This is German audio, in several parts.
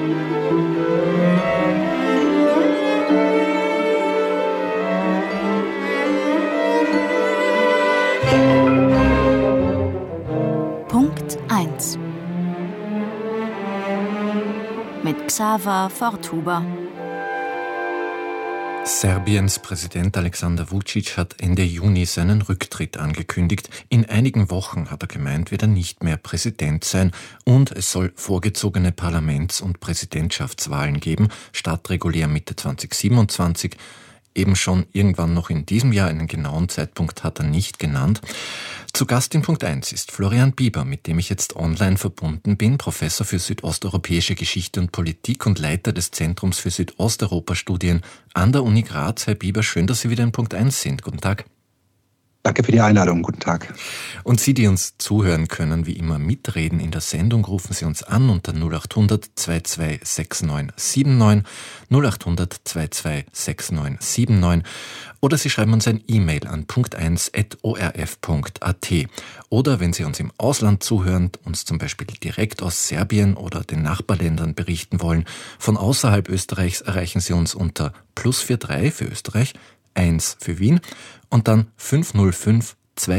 Punkt 1 mit Xaver Forthuber. Serbiens Präsident Alexander Vučić hat Ende Juni seinen Rücktritt angekündigt. In einigen Wochen, hat er gemeint, wird er nicht mehr Präsident sein und es soll vorgezogene Parlaments- und Präsidentschaftswahlen geben, statt regulär Mitte 2027. Eben schon irgendwann noch in diesem Jahr, einen genauen Zeitpunkt hat er nicht genannt. Zu Gast in Punkt 1 ist Florian Bieber, mit dem ich jetzt online verbunden bin, Professor für südosteuropäische Geschichte und Politik und Leiter des Zentrums für Südosteuropa-Studien an der Uni Graz. Herr Bieber, schön, dass Sie wieder in Punkt 1 sind. Guten Tag. Danke für die Einladung. Guten Tag. Und Sie, die uns zuhören, können wie immer mitreden in der Sendung. Rufen Sie uns an unter 0800 22 6979, 0800 22 6979 oder Sie schreiben uns ein E-Mail an punkt1@orf.at. Oder wenn Sie uns im Ausland zuhören, uns zum Beispiel direkt aus Serbien oder den Nachbarländern berichten wollen, von außerhalb Österreichs erreichen Sie uns unter +43 für Österreich, 1 für Wien und dann 505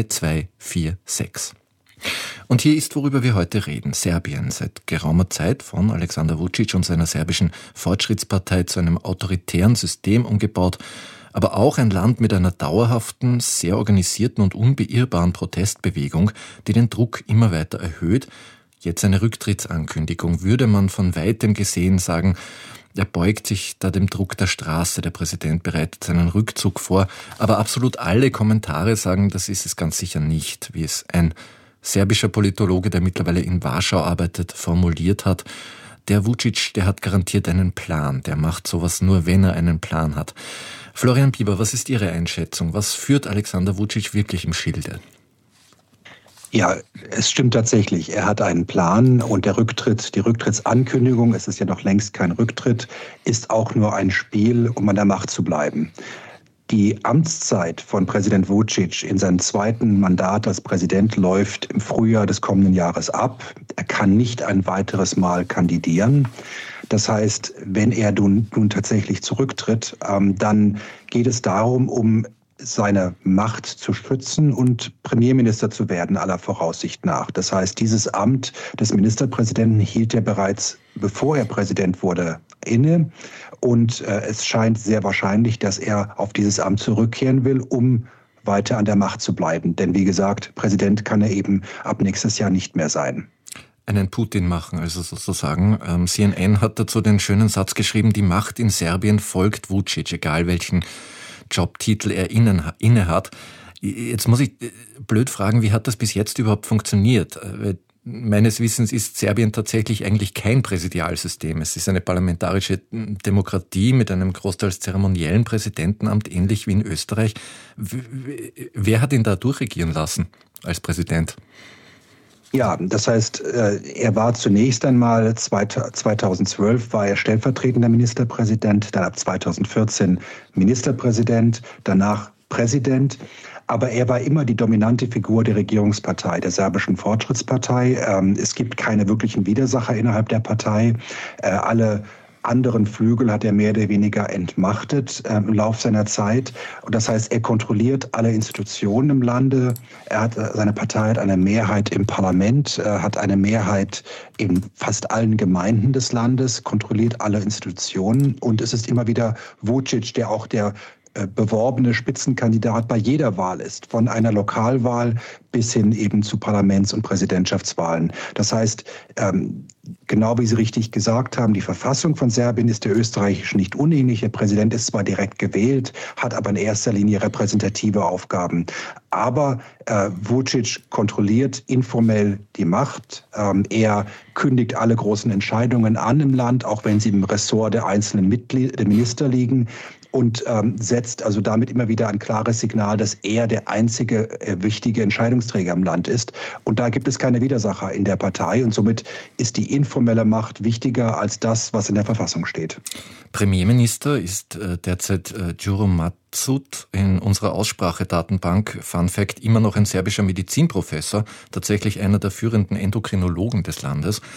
2246. Und hier ist, worüber wir heute reden. Serbien, seit geraumer Zeit von Alexander Vučić und seiner serbischen Fortschrittspartei zu einem autoritären System umgebaut, aber auch ein Land mit einer dauerhaften, sehr organisierten und unbeirrbaren Protestbewegung, die den Druck immer weiter erhöht. Jetzt eine Rücktrittsankündigung, würde man von weitem gesehen sagen, er beugt sich da dem Druck der Straße. Der Präsident bereitet seinen Rückzug vor. Aber absolut alle Kommentare sagen, das ist es ganz sicher nicht, wie es ein serbischer Politologe, der mittlerweile in Warschau arbeitet, formuliert hat. Der Vučić, der hat garantiert einen Plan. Der macht sowas nur, wenn er einen Plan hat. Florian Bieber, was ist Ihre Einschätzung? Was führt Alexander Vučić wirklich im Schilde? Ja, es stimmt tatsächlich. Er hat einen Plan und die Rücktrittsankündigung, es ist ja noch längst kein Rücktritt, ist auch nur ein Spiel, um an der Macht zu bleiben. Die Amtszeit von Präsident Vučić in seinem zweiten Mandat als Präsident läuft im Frühjahr des kommenden Jahres ab. Er kann nicht ein weiteres Mal kandidieren. Das heißt, wenn er nun tatsächlich zurücktritt, dann geht es darum, um seine Macht zu schützen und Premierminister zu werden, aller Voraussicht nach. Das heißt, dieses Amt des Ministerpräsidenten hielt er bereits, bevor er Präsident wurde, inne. Und es scheint sehr wahrscheinlich, dass er auf dieses Amt zurückkehren will, um weiter an der Macht zu bleiben. Denn wie gesagt, Präsident kann er eben ab nächstes Jahr nicht mehr sein. Einen Putin machen, also sozusagen. CNN hat dazu den schönen Satz geschrieben, die Macht in Serbien folgt Vučić, egal welchen Jobtitel er inne hat. Jetzt muss ich blöd fragen, wie hat das bis jetzt überhaupt funktioniert? Meines Wissens ist Serbien tatsächlich eigentlich kein Präsidialsystem. Es ist eine parlamentarische Demokratie mit einem großteils zeremoniellen Präsidentenamt, ähnlich wie in Österreich. Wer hat ihn da durchregieren lassen als Präsident? Ja, das heißt, er war zunächst einmal 2012 war er stellvertretender Ministerpräsident, dann ab 2014 Ministerpräsident, danach Präsident. Aber er war immer die dominante Figur der Regierungspartei, der serbischen Fortschrittspartei. Es gibt keine wirklichen Widersacher innerhalb der Partei. Alle anderen Flügel hat er mehr oder weniger entmachtet im Lauf seiner Zeit. Und das heißt, er kontrolliert alle Institutionen im Lande. Seine Partei hat eine Mehrheit im Parlament, hat eine Mehrheit in fast allen Gemeinden des Landes, kontrolliert alle Institutionen. Und es ist immer wieder Vučić, der auch der beworbene Spitzenkandidat bei jeder Wahl ist, von einer Lokalwahl bis hin eben zu Parlaments- und Präsidentschaftswahlen. Das heißt, genau wie Sie richtig gesagt haben, die Verfassung von Serbien ist der österreichischen nicht unähnlich. Der Präsident ist zwar direkt gewählt, hat aber in erster Linie repräsentative Aufgaben. Aber Vučić kontrolliert informell die Macht. Er kündigt alle großen Entscheidungen an im Land, auch wenn sie im Ressort der einzelnen Minister liegen. Und setzt also damit immer wieder ein klares Signal, dass er der einzige wichtige Entscheidungsträger im Land ist. Und da gibt es keine Widersacher in der Partei. Und somit ist die informelle Macht wichtiger als das, was in der Verfassung steht. Premierminister ist derzeit Đuro Matsut, in unserer Aussprachedatenbank, Fun Fact, immer noch ein serbischer Medizinprofessor, tatsächlich einer der führenden Endokrinologen des Landes.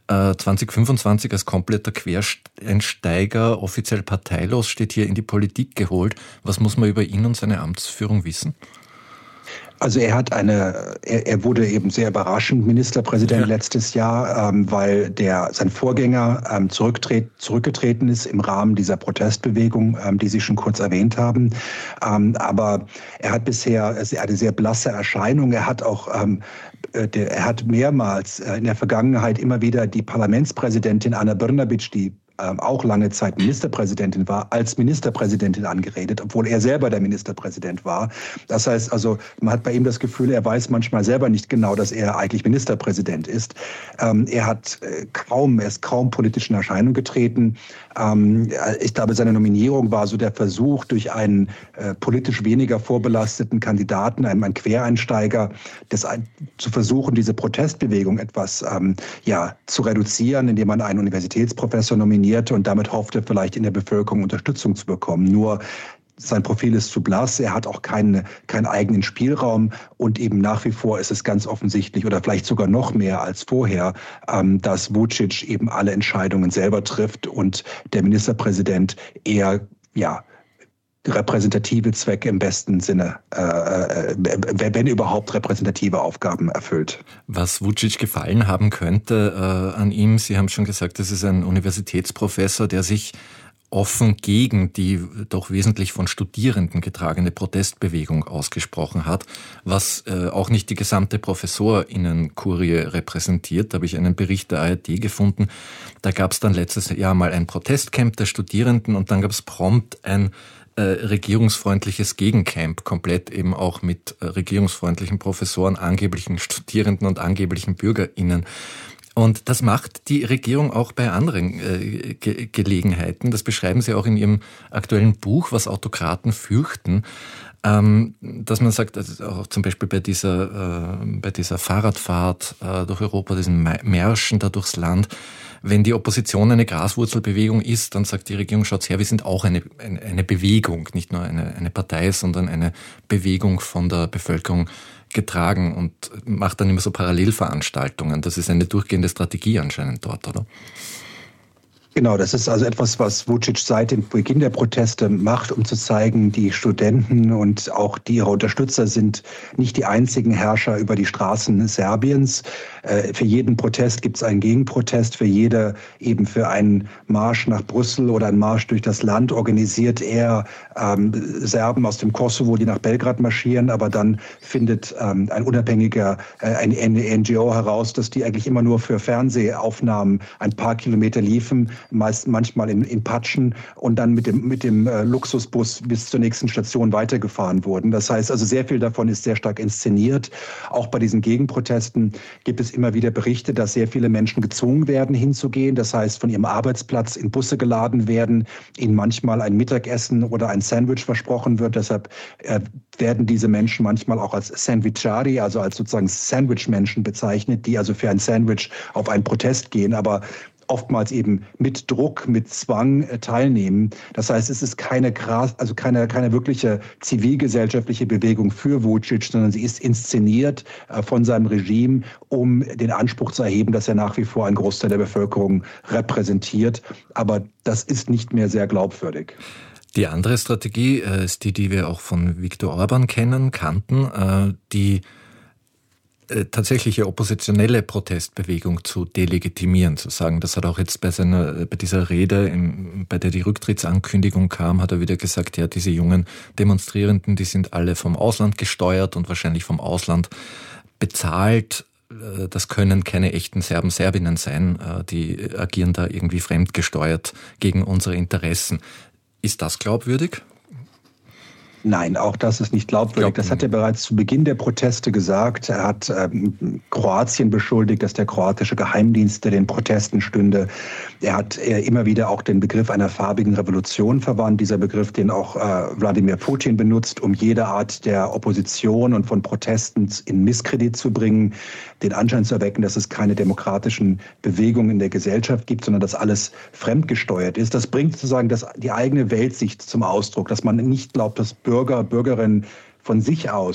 2025 als kompletter Quereinsteiger, offiziell parteilos, steht hier in die Politik geholt. Was muss man über ihn und seine Amtsführung wissen? Also er wurde eben sehr überraschend Ministerpräsident letztes Jahr, weil sein Vorgänger zurückgetreten ist im Rahmen dieser Protestbewegung, die Sie schon kurz erwähnt haben. Aber er hat bisher eine sehr blasse Erscheinung. Er hat auch er hat mehrmals in der Vergangenheit immer wieder die Parlamentspräsidentin Ana Brnabić, die auch lange Zeit Ministerpräsidentin war, als Ministerpräsidentin angeredet, obwohl er selber der Ministerpräsident war. Das heißt also, man hat bei ihm das Gefühl, er weiß manchmal selber nicht genau, dass er eigentlich Ministerpräsident ist. Er ist kaum politisch in Erscheinung getreten. Ich glaube, seine Nominierung war so der Versuch, durch einen politisch weniger vorbelasteten Kandidaten, einen Quereinsteiger, zu versuchen, diese Protestbewegung etwas zu reduzieren, indem man einen Universitätsprofessor nominierte und damit hoffte, vielleicht in der Bevölkerung Unterstützung zu bekommen. Nur sein Profil ist zu blass, er hat auch keinen eigenen Spielraum und eben nach wie vor ist es ganz offensichtlich oder vielleicht sogar noch mehr als vorher, dass Vučić eben alle Entscheidungen selber trifft und der Ministerpräsident eher, repräsentative Zwecke im besten Sinne, wenn überhaupt repräsentative Aufgaben erfüllt. Was Vučić gefallen haben könnte an ihm, Sie haben schon gesagt, das ist ein Universitätsprofessor, der sich offen gegen die doch wesentlich von Studierenden getragene Protestbewegung ausgesprochen hat, was auch nicht die gesamte Professorinnenkurie repräsentiert. Da habe ich einen Bericht der ARD gefunden. Da gab es dann letztes Jahr mal ein Protestcamp der Studierenden und dann gab es prompt ein regierungsfreundliches Gegencamp, komplett eben auch mit regierungsfreundlichen Professoren, angeblichen Studierenden und angeblichen BürgerInnen. Und das macht die Regierung auch bei anderen Gelegenheiten. Das beschreiben Sie auch in Ihrem aktuellen Buch, was Autokraten fürchten. Dass man sagt, also auch zum Beispiel bei dieser Fahrradfahrt durch Europa, diesen Märschen da durchs Land, wenn die Opposition eine Graswurzelbewegung ist, dann sagt die Regierung, schaut's her, wir sind auch eine Bewegung, nicht nur eine Partei, sondern eine Bewegung von der Bevölkerung getragen und macht dann immer so Parallelveranstaltungen. Das ist eine durchgehende Strategie anscheinend dort, oder? Genau, das ist also etwas, was Vučić seit dem Beginn der Proteste macht, um zu zeigen, die Studenten und auch ihre Unterstützer sind nicht die einzigen Herrscher über die Straßen Serbiens. Für jeden Protest gibt es einen Gegenprotest. Für einen Marsch nach Brüssel oder einen Marsch durch das Land organisiert er Serben aus dem Kosovo, die nach Belgrad marschieren. Aber dann findet ein unabhängiger, eine NGO heraus, dass die eigentlich immer nur für Fernsehaufnahmen ein paar Kilometer liefen, manchmal in Patschen und dann mit dem Luxusbus bis zur nächsten Station weitergefahren wurden. Das heißt also, sehr viel davon ist sehr stark inszeniert. Auch bei diesen Gegenprotesten gibt es immer wieder Berichte, dass sehr viele Menschen gezwungen werden, hinzugehen. Das heißt, von ihrem Arbeitsplatz in Busse geladen werden, ihnen manchmal ein Mittagessen oder ein Sandwich versprochen wird. Deshalb werden diese Menschen manchmal auch als Sandwichari, also als sozusagen Sandwich-Menschen bezeichnet, die also für ein Sandwich auf einen Protest gehen, aber oftmals eben mit Druck, mit Zwang teilnehmen. Das heißt, es ist keine wirkliche zivilgesellschaftliche Bewegung für Vučić, sondern sie ist inszeniert von seinem Regime, um den Anspruch zu erheben, dass er nach wie vor einen Großteil der Bevölkerung repräsentiert. Aber das ist nicht mehr sehr glaubwürdig. Die andere Strategie ist die wir auch von Viktor Orbán kannten, die tatsächliche oppositionelle Protestbewegung zu delegitimieren, zu sagen. Das hat auch jetzt bei dieser Rede, bei der die Rücktrittsankündigung kam, hat er wieder gesagt, ja, diese jungen Demonstrierenden, die sind alle vom Ausland gesteuert und wahrscheinlich vom Ausland bezahlt. Das können keine echten Serben, Serbinnen sein. Die agieren da irgendwie fremdgesteuert gegen unsere Interessen. Ist das glaubwürdig? Nein, auch das ist nicht glaubwürdig. Das hat er bereits zu Beginn der Proteste gesagt. Er hat Kroatien beschuldigt, dass der kroatische Geheimdienst den Protesten stünde. Er hat immer wieder auch den Begriff einer farbigen Revolution verwandt. Dieser Begriff, den auch Wladimir Putin benutzt, um jede Art der Opposition und von Protesten in Misskredit zu bringen, den Anschein zu erwecken, dass es keine demokratischen Bewegungen in der Gesellschaft gibt, sondern dass alles fremdgesteuert ist. Das bringt sozusagen die eigene Weltsicht zum Ausdruck, dass man nicht glaubt, dass Bürger, Bürgerinnen von sich aus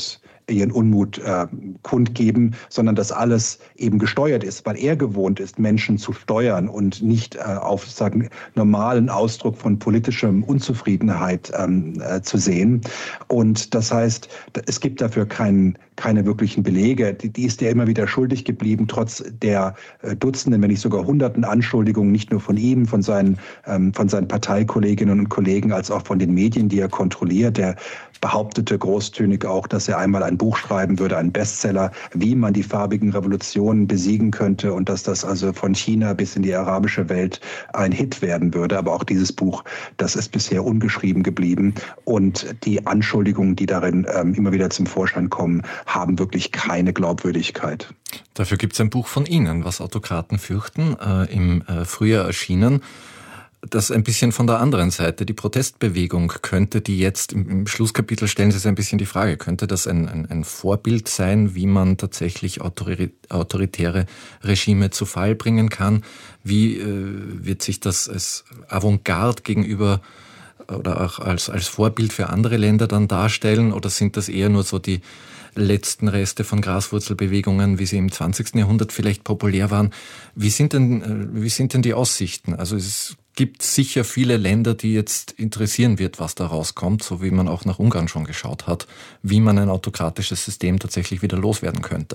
ihren Unmut kundgeben, sondern dass alles eben gesteuert ist, weil er gewohnt ist, Menschen zu steuern und nicht auf normalen Ausdruck von politischem Unzufriedenheit zu sehen. Und das heißt, es gibt dafür keine wirklichen Belege. Die ist er immer wieder schuldig geblieben, trotz der Dutzenden, wenn nicht sogar Hunderten Anschuldigungen, nicht nur von ihm, von seinen Parteikolleginnen und Kollegen, als auch von den Medien, die er kontrolliert. Er behauptete großtönig auch, dass er einmal ein Buch schreiben würde, einen Bestseller, wie man die farbigen Revolutionen besiegen könnte und dass das also von China bis in die arabische Welt ein Hit werden würde. Aber auch dieses Buch, das ist bisher ungeschrieben geblieben. Und die Anschuldigungen, die darin immer wieder zum Vorschein kommen, haben wirklich keine Glaubwürdigkeit. Dafür gibt es ein Buch von Ihnen, was Autokraten fürchten, im Frühjahr erschienen. Das ein bisschen von der anderen Seite, die Protestbewegung, könnte die jetzt, im Schlusskapitel stellen Sie sich ein bisschen die Frage, könnte das ein Vorbild sein, wie man tatsächlich autoritäre Regime zu Fall bringen kann? Wie wird sich das als Avantgarde gegenüber oder auch als Vorbild für andere Länder dann darstellen? Oder sind das eher nur so die letzten Reste von Graswurzelbewegungen, wie sie im 20. Jahrhundert vielleicht populär waren? Wie sind denn die Aussichten? Also es gibt sicher viele Länder, die jetzt interessieren wird, was da rauskommt, so wie man auch nach Ungarn schon geschaut hat, wie man ein autokratisches System tatsächlich wieder loswerden könnte.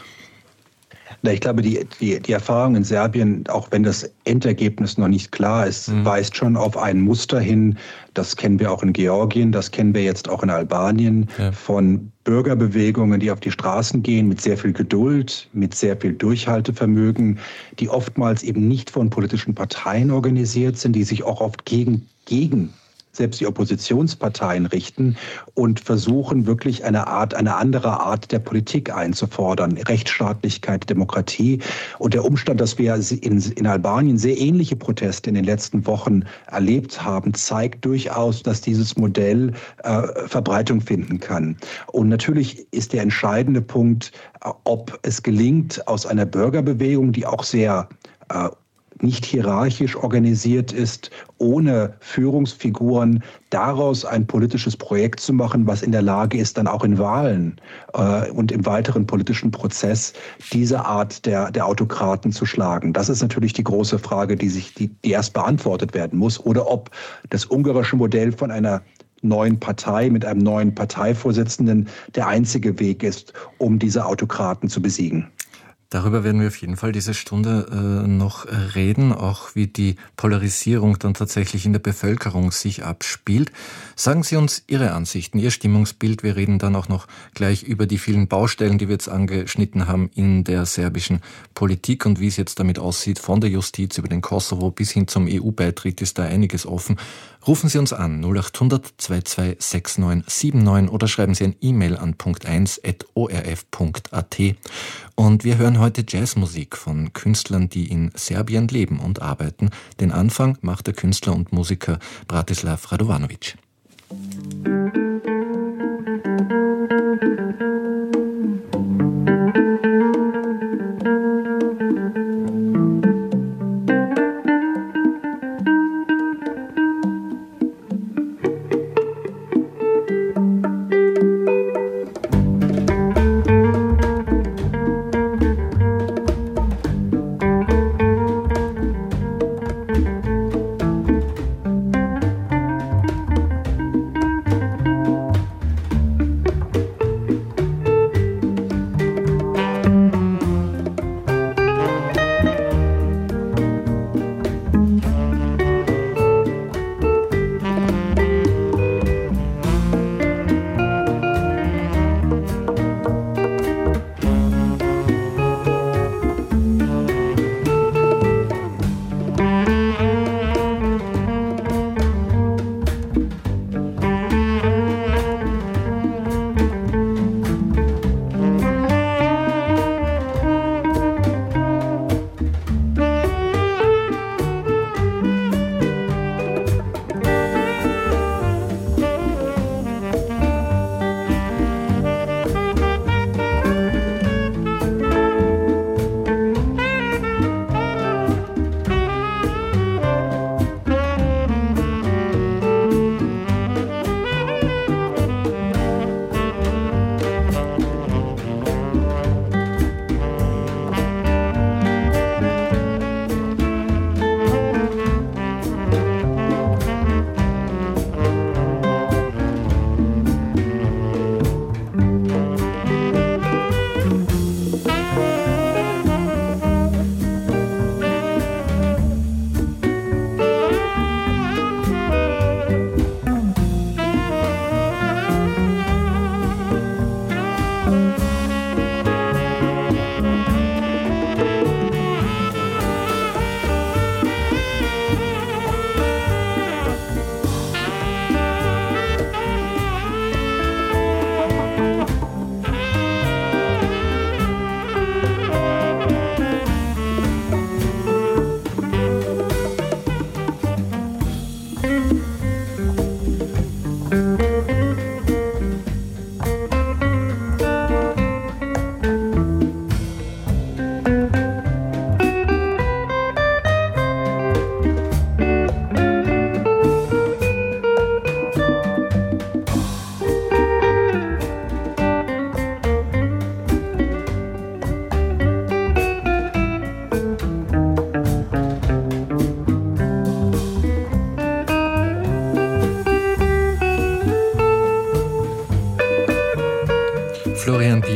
Ich glaube, die Erfahrung in Serbien, auch wenn das Endergebnis noch nicht klar ist, weist schon auf ein Muster hin. Das kennen wir auch in Georgien, das kennen wir jetzt auch in Albanien, von Bürgerbewegungen, die auf die Straßen gehen, mit sehr viel Geduld, mit sehr viel Durchhaltevermögen, die oftmals eben nicht von politischen Parteien organisiert sind, die sich auch oft gegen selbst die Oppositionsparteien richten und versuchen wirklich eine andere Art der Politik einzufordern. Rechtsstaatlichkeit, Demokratie. Und der Umstand, dass wir in Albanien sehr ähnliche Proteste in den letzten Wochen erlebt haben, zeigt durchaus, dass dieses Modell Verbreitung finden kann. Und natürlich ist der entscheidende Punkt, ob es gelingt, aus einer Bürgerbewegung, die auch sehr nicht hierarchisch organisiert ist, ohne Führungsfiguren, daraus ein politisches Projekt zu machen, was in der Lage ist, dann auch in Wahlen und im weiteren politischen Prozess diese Art der Autokraten zu schlagen. Das ist natürlich die große Frage, die erst beantwortet werden muss. Oder ob das ungarische Modell von einer neuen Partei mit einem neuen Parteivorsitzenden der einzige Weg ist, um diese Autokraten zu besiegen. Darüber werden wir auf jeden Fall diese Stunde noch reden, auch wie die Polarisierung dann tatsächlich in der Bevölkerung sich abspielt. Sagen Sie uns Ihre Ansichten, Ihr Stimmungsbild. Wir reden dann auch noch gleich über die vielen Baustellen, die wir jetzt angeschnitten haben in der serbischen Politik und wie es jetzt damit aussieht, von der Justiz über den Kosovo bis hin zum EU-Beitritt ist da einiges offen. Rufen Sie uns an 0800 22 6979 oder schreiben Sie ein E-Mail an punkt1@orf.at. Und wir hören heute Jazzmusik von Künstlern, die in Serbien leben und arbeiten. Den Anfang macht der Künstler und Musiker Bratislav Radovanovic.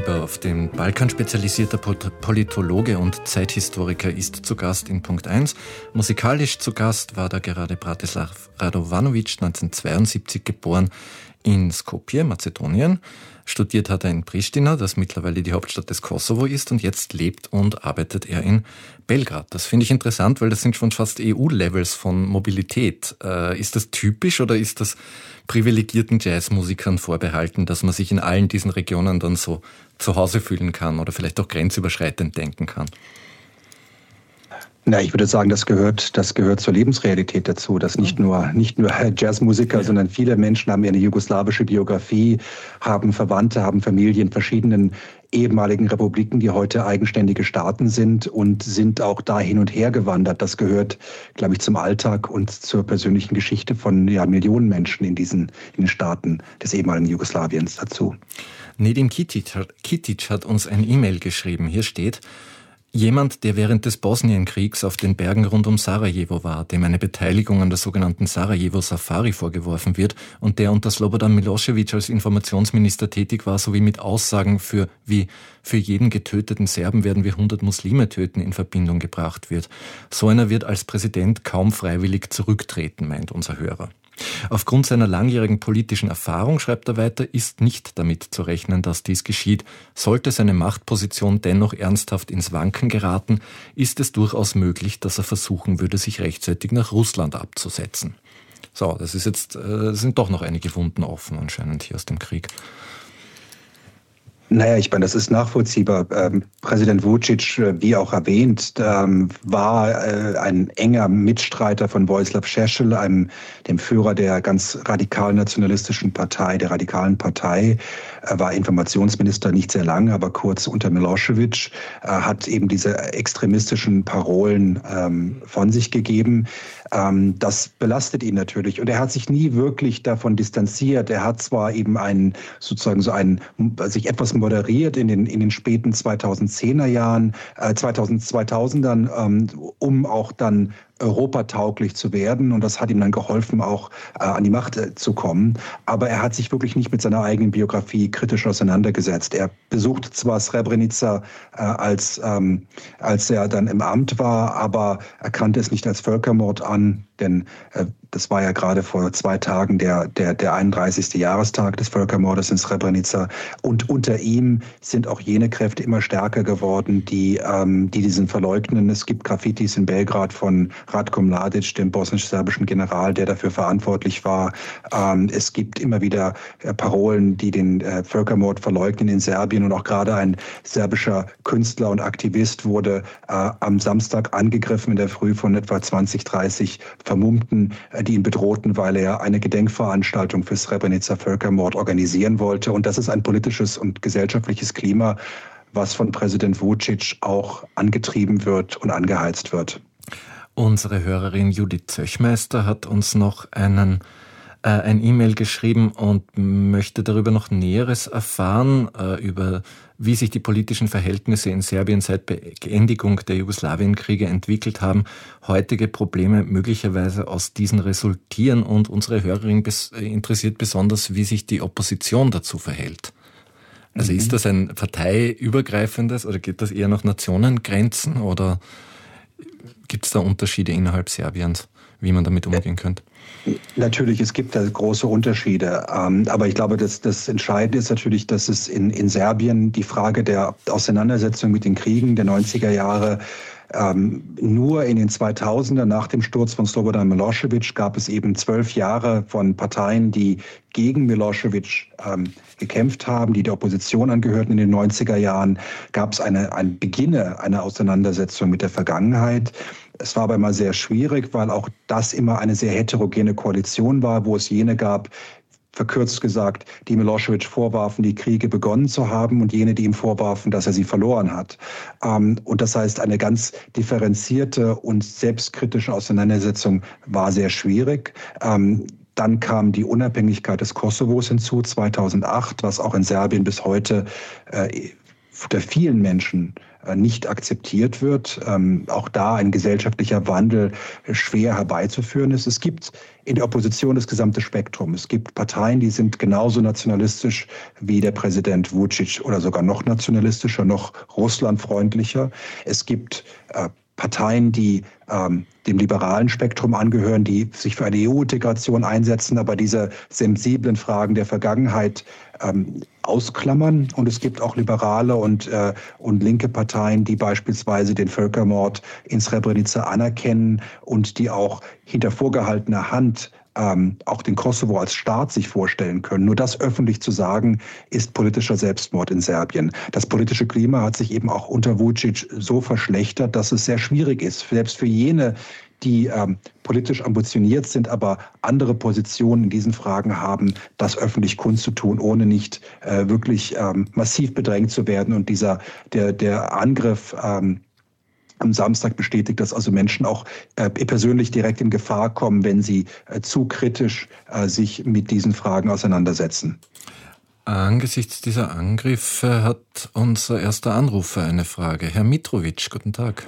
Farthuber, auf den Balkan spezialisierter Politologe und Zeithistoriker, ist zu Gast in Punkt 1. Musikalisch zu Gast war da gerade Bratislav Radovanovic, 1972 geboren, in Skopje, Mazedonien. Studiert hat er in Pristina, das mittlerweile die Hauptstadt des Kosovo ist, und jetzt lebt und arbeitet er in Belgrad. Das finde ich interessant, weil das sind schon fast EU-Levels von Mobilität. Ist das typisch oder ist das privilegierten Jazzmusikern vorbehalten, dass man sich in allen diesen Regionen dann so zu Hause fühlen kann oder vielleicht auch grenzüberschreitend denken kann? Na, ich würde sagen, das gehört zur Lebensrealität dazu, dass nicht nur Jazzmusiker, sondern viele Menschen haben eine jugoslawische Biografie, haben Verwandte, haben Familie in verschiedenen ehemaligen Republiken, die heute eigenständige Staaten sind und sind auch da hin und her gewandert. Das gehört, glaube ich, zum Alltag und zur persönlichen Geschichte von Millionen Menschen in den Staaten des ehemaligen Jugoslawiens dazu. Nedim Kitic hat uns ein E-Mail geschrieben. Hier steht: Jemand, der während des Bosnienkriegs auf den Bergen rund um Sarajevo war, dem eine Beteiligung an der sogenannten Sarajevo-Safari vorgeworfen wird und der unter Slobodan Milošević als Informationsminister tätig war, sowie mit Aussagen wie für jeden getöteten Serben werden wir 100 Muslime töten in Verbindung gebracht wird. So einer wird als Präsident kaum freiwillig zurücktreten, meint unser Hörer. Aufgrund seiner langjährigen politischen Erfahrung, schreibt er weiter, ist nicht damit zu rechnen, dass dies geschieht. Sollte seine Machtposition dennoch ernsthaft ins Wanken geraten, ist es durchaus möglich, dass er versuchen würde, sich rechtzeitig nach Russland abzusetzen. So, das ist jetzt, sind doch noch einige Wunden offen anscheinend hier aus dem Krieg. Naja, ich meine, das ist nachvollziehbar. Präsident Vučić, wie auch erwähnt, war ein enger Mitstreiter von Vojislav Šešelj, dem Führer der ganz radikal nationalistischen Partei, der radikalen Partei. Er war Informationsminister nicht sehr lange, aber kurz unter Milošević, hat eben diese extremistischen Parolen von sich gegeben. Das belastet ihn natürlich. Und er hat sich nie wirklich davon distanziert. Er hat zwar eben sich etwas moderiert in den späten 2010er Jahren, 2000ern, um auch dann europatauglich zu werden. Und das hat ihm dann geholfen, auch an die Macht zu kommen. Aber er hat sich wirklich nicht mit seiner eigenen Biografie kritisch auseinandergesetzt. Er besuchte zwar Srebrenica, als er dann im Amt war, aber er kannte es nicht als Völkermord an, denn das war ja gerade vor 2 Tagen der 31. Jahrestag des Völkermordes in Srebrenica. Und unter ihm sind auch jene Kräfte immer stärker geworden, die diesen verleugnen. Es gibt Graffitis in Belgrad von Ratko Mladic, dem bosnisch-serbischen General, der dafür verantwortlich war. Es gibt immer wieder Parolen, die den Völkermord verleugnen in Serbien. Und auch gerade ein serbischer Künstler und Aktivist wurde am Samstag angegriffen in der Früh von etwa 20, 30 Vermummten, die ihn bedrohten, weil er eine Gedenkveranstaltung für Srebrenica-Völkermord organisieren wollte. Und das ist ein politisches und gesellschaftliches Klima, was von Präsident Vučić auch angetrieben wird und angeheizt wird. Unsere Hörerin Judith Zöchmeister hat uns noch ein E-Mail geschrieben und möchte darüber noch Näheres erfahren, über wie sich die politischen Verhältnisse in Serbien seit Beendigung der Jugoslawienkriege entwickelt haben, heutige Probleme möglicherweise aus diesen resultieren, und unsere Hörerin interessiert besonders, wie sich die Opposition dazu verhält. Also ist das ein parteiübergreifendes oder geht das eher nach Nationengrenzen oder gibt es da Unterschiede innerhalb Serbiens, wie man damit umgehen könnte? Natürlich, es gibt da große Unterschiede. Aber ich glaube, das Entscheidende ist natürlich, dass es in Serbien die Frage der Auseinandersetzung mit den Kriegen der 90er Jahre nur in den 2000er, nach dem Sturz von Slobodan Milošević, gab es eben 12 Jahre von Parteien, die gegen Milošević gekämpft haben, die der Opposition angehörten in den 90er Jahren. Gab es ein Beginne einer Auseinandersetzung mit der Vergangenheit. Es war aber immer sehr schwierig, weil auch das immer eine sehr heterogene Koalition war, wo es jene gab, verkürzt gesagt, die Milošević vorwarfen, die Kriege begonnen zu haben, und jene, die ihm vorwarfen, dass er sie verloren hat. Und das heißt, eine ganz differenzierte und selbstkritische Auseinandersetzung war sehr schwierig. Dann kam die Unabhängigkeit des Kosovos hinzu, 2008, was auch in Serbien bis heute unter vielen Menschen nicht akzeptiert wird. Auch da ein gesellschaftlicher Wandel schwer herbeizuführen ist. Es gibt in der Opposition das gesamte Spektrum. Es gibt Parteien, die sind genauso nationalistisch wie der Präsident Vučić oder sogar noch nationalistischer, noch russlandfreundlicher. Es gibt Parteien, die dem liberalen Spektrum angehören, die sich für eine EU-Integration einsetzen, aber diese sensiblen Fragen der Vergangenheit ausklammern. Und es gibt auch liberale und linke Parteien, die beispielsweise den Völkermord in Srebrenica anerkennen und die auch hinter vorgehaltener Hand auch den Kosovo als Staat sich vorstellen können. Nur das öffentlich zu sagen, ist politischer Selbstmord in Serbien. Das politische Klima hat sich eben auch unter Vučić so verschlechtert, dass es sehr schwierig ist, selbst für jene, die politisch ambitioniert sind, aber andere Positionen in diesen Fragen haben, das öffentlich kundzutun, ohne nicht wirklich massiv bedrängt zu werden. Und der Angriff am Samstag bestätigt, dass also Menschen auch persönlich direkt in Gefahr kommen, wenn sie zu kritisch sich mit diesen Fragen auseinandersetzen. Angesichts dieser Angriffe hat unser erster Anrufer eine Frage. Herr Mitrovic, guten Tag.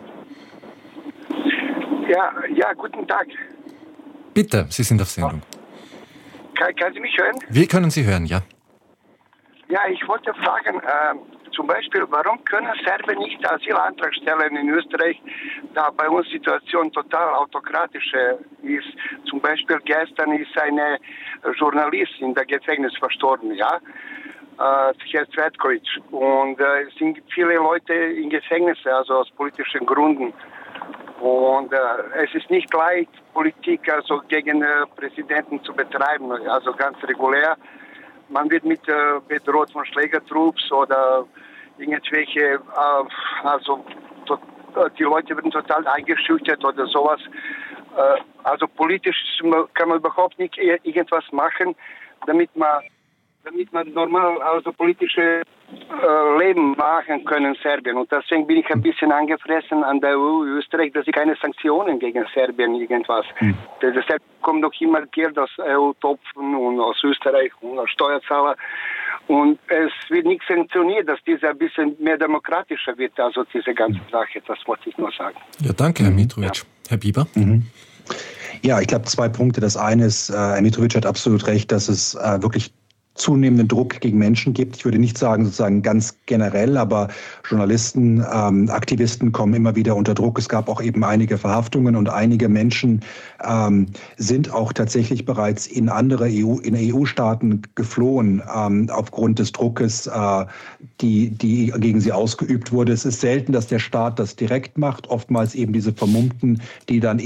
Ja, guten Tag. Bitte, Sie sind auf Sendung. Kann Sie mich hören? Wir können Sie hören, ja. Ja, ich wollte fragen, zum Beispiel, warum können Serben nicht Asylantrag stellen in Österreich, da bei uns die Situation total autokratisch ist. Zum Beispiel gestern ist eine Journalistin in der Gefängnis verstorben, ja, Herr Cvetkovic. Und es sind viele Leute in Gefängnis, also aus politischen Gründen. Und es ist nicht leicht, Politik also gegen Präsidenten zu betreiben, also ganz regulär. Man wird mit bedroht von Schlägertrupps oder irgendwelche, also die Leute werden total eingeschüchtert oder sowas. Also politisch kann man überhaupt nicht irgendwas machen, damit man normal also politische Leben machen können in Serbien. Und deswegen bin ich ein bisschen angefressen an der EU, Österreich, dass sie keine Sanktionen gegen Serbien irgendwas. Deshalb kommt noch immer Geld aus EU-Topfen und aus Österreich und aus Steuerzahler. Und es wird nicht sanktioniert, dass diese ein bisschen mehr demokratischer wird, also diese ganze Sache. Das wollte ich nur sagen. Ja, danke, Herr Mitrovic. Ja. Herr Bieber? Ja, ich glaube 2 Punkte. Das eine ist, Herr Mitrovic hat absolut recht, dass es wirklich zunehmenden Druck gegen Menschen gibt. Ich würde nicht sagen sozusagen ganz generell, aber Journalisten, Aktivisten kommen immer wieder unter Druck. Es gab auch eben einige Verhaftungen und einige Menschen sind auch tatsächlich bereits in andere EU-Staaten geflohen aufgrund des Druckes, die gegen sie ausgeübt wurde. Es ist selten, dass der Staat das direkt macht. Oftmals eben diese Vermummten, die dann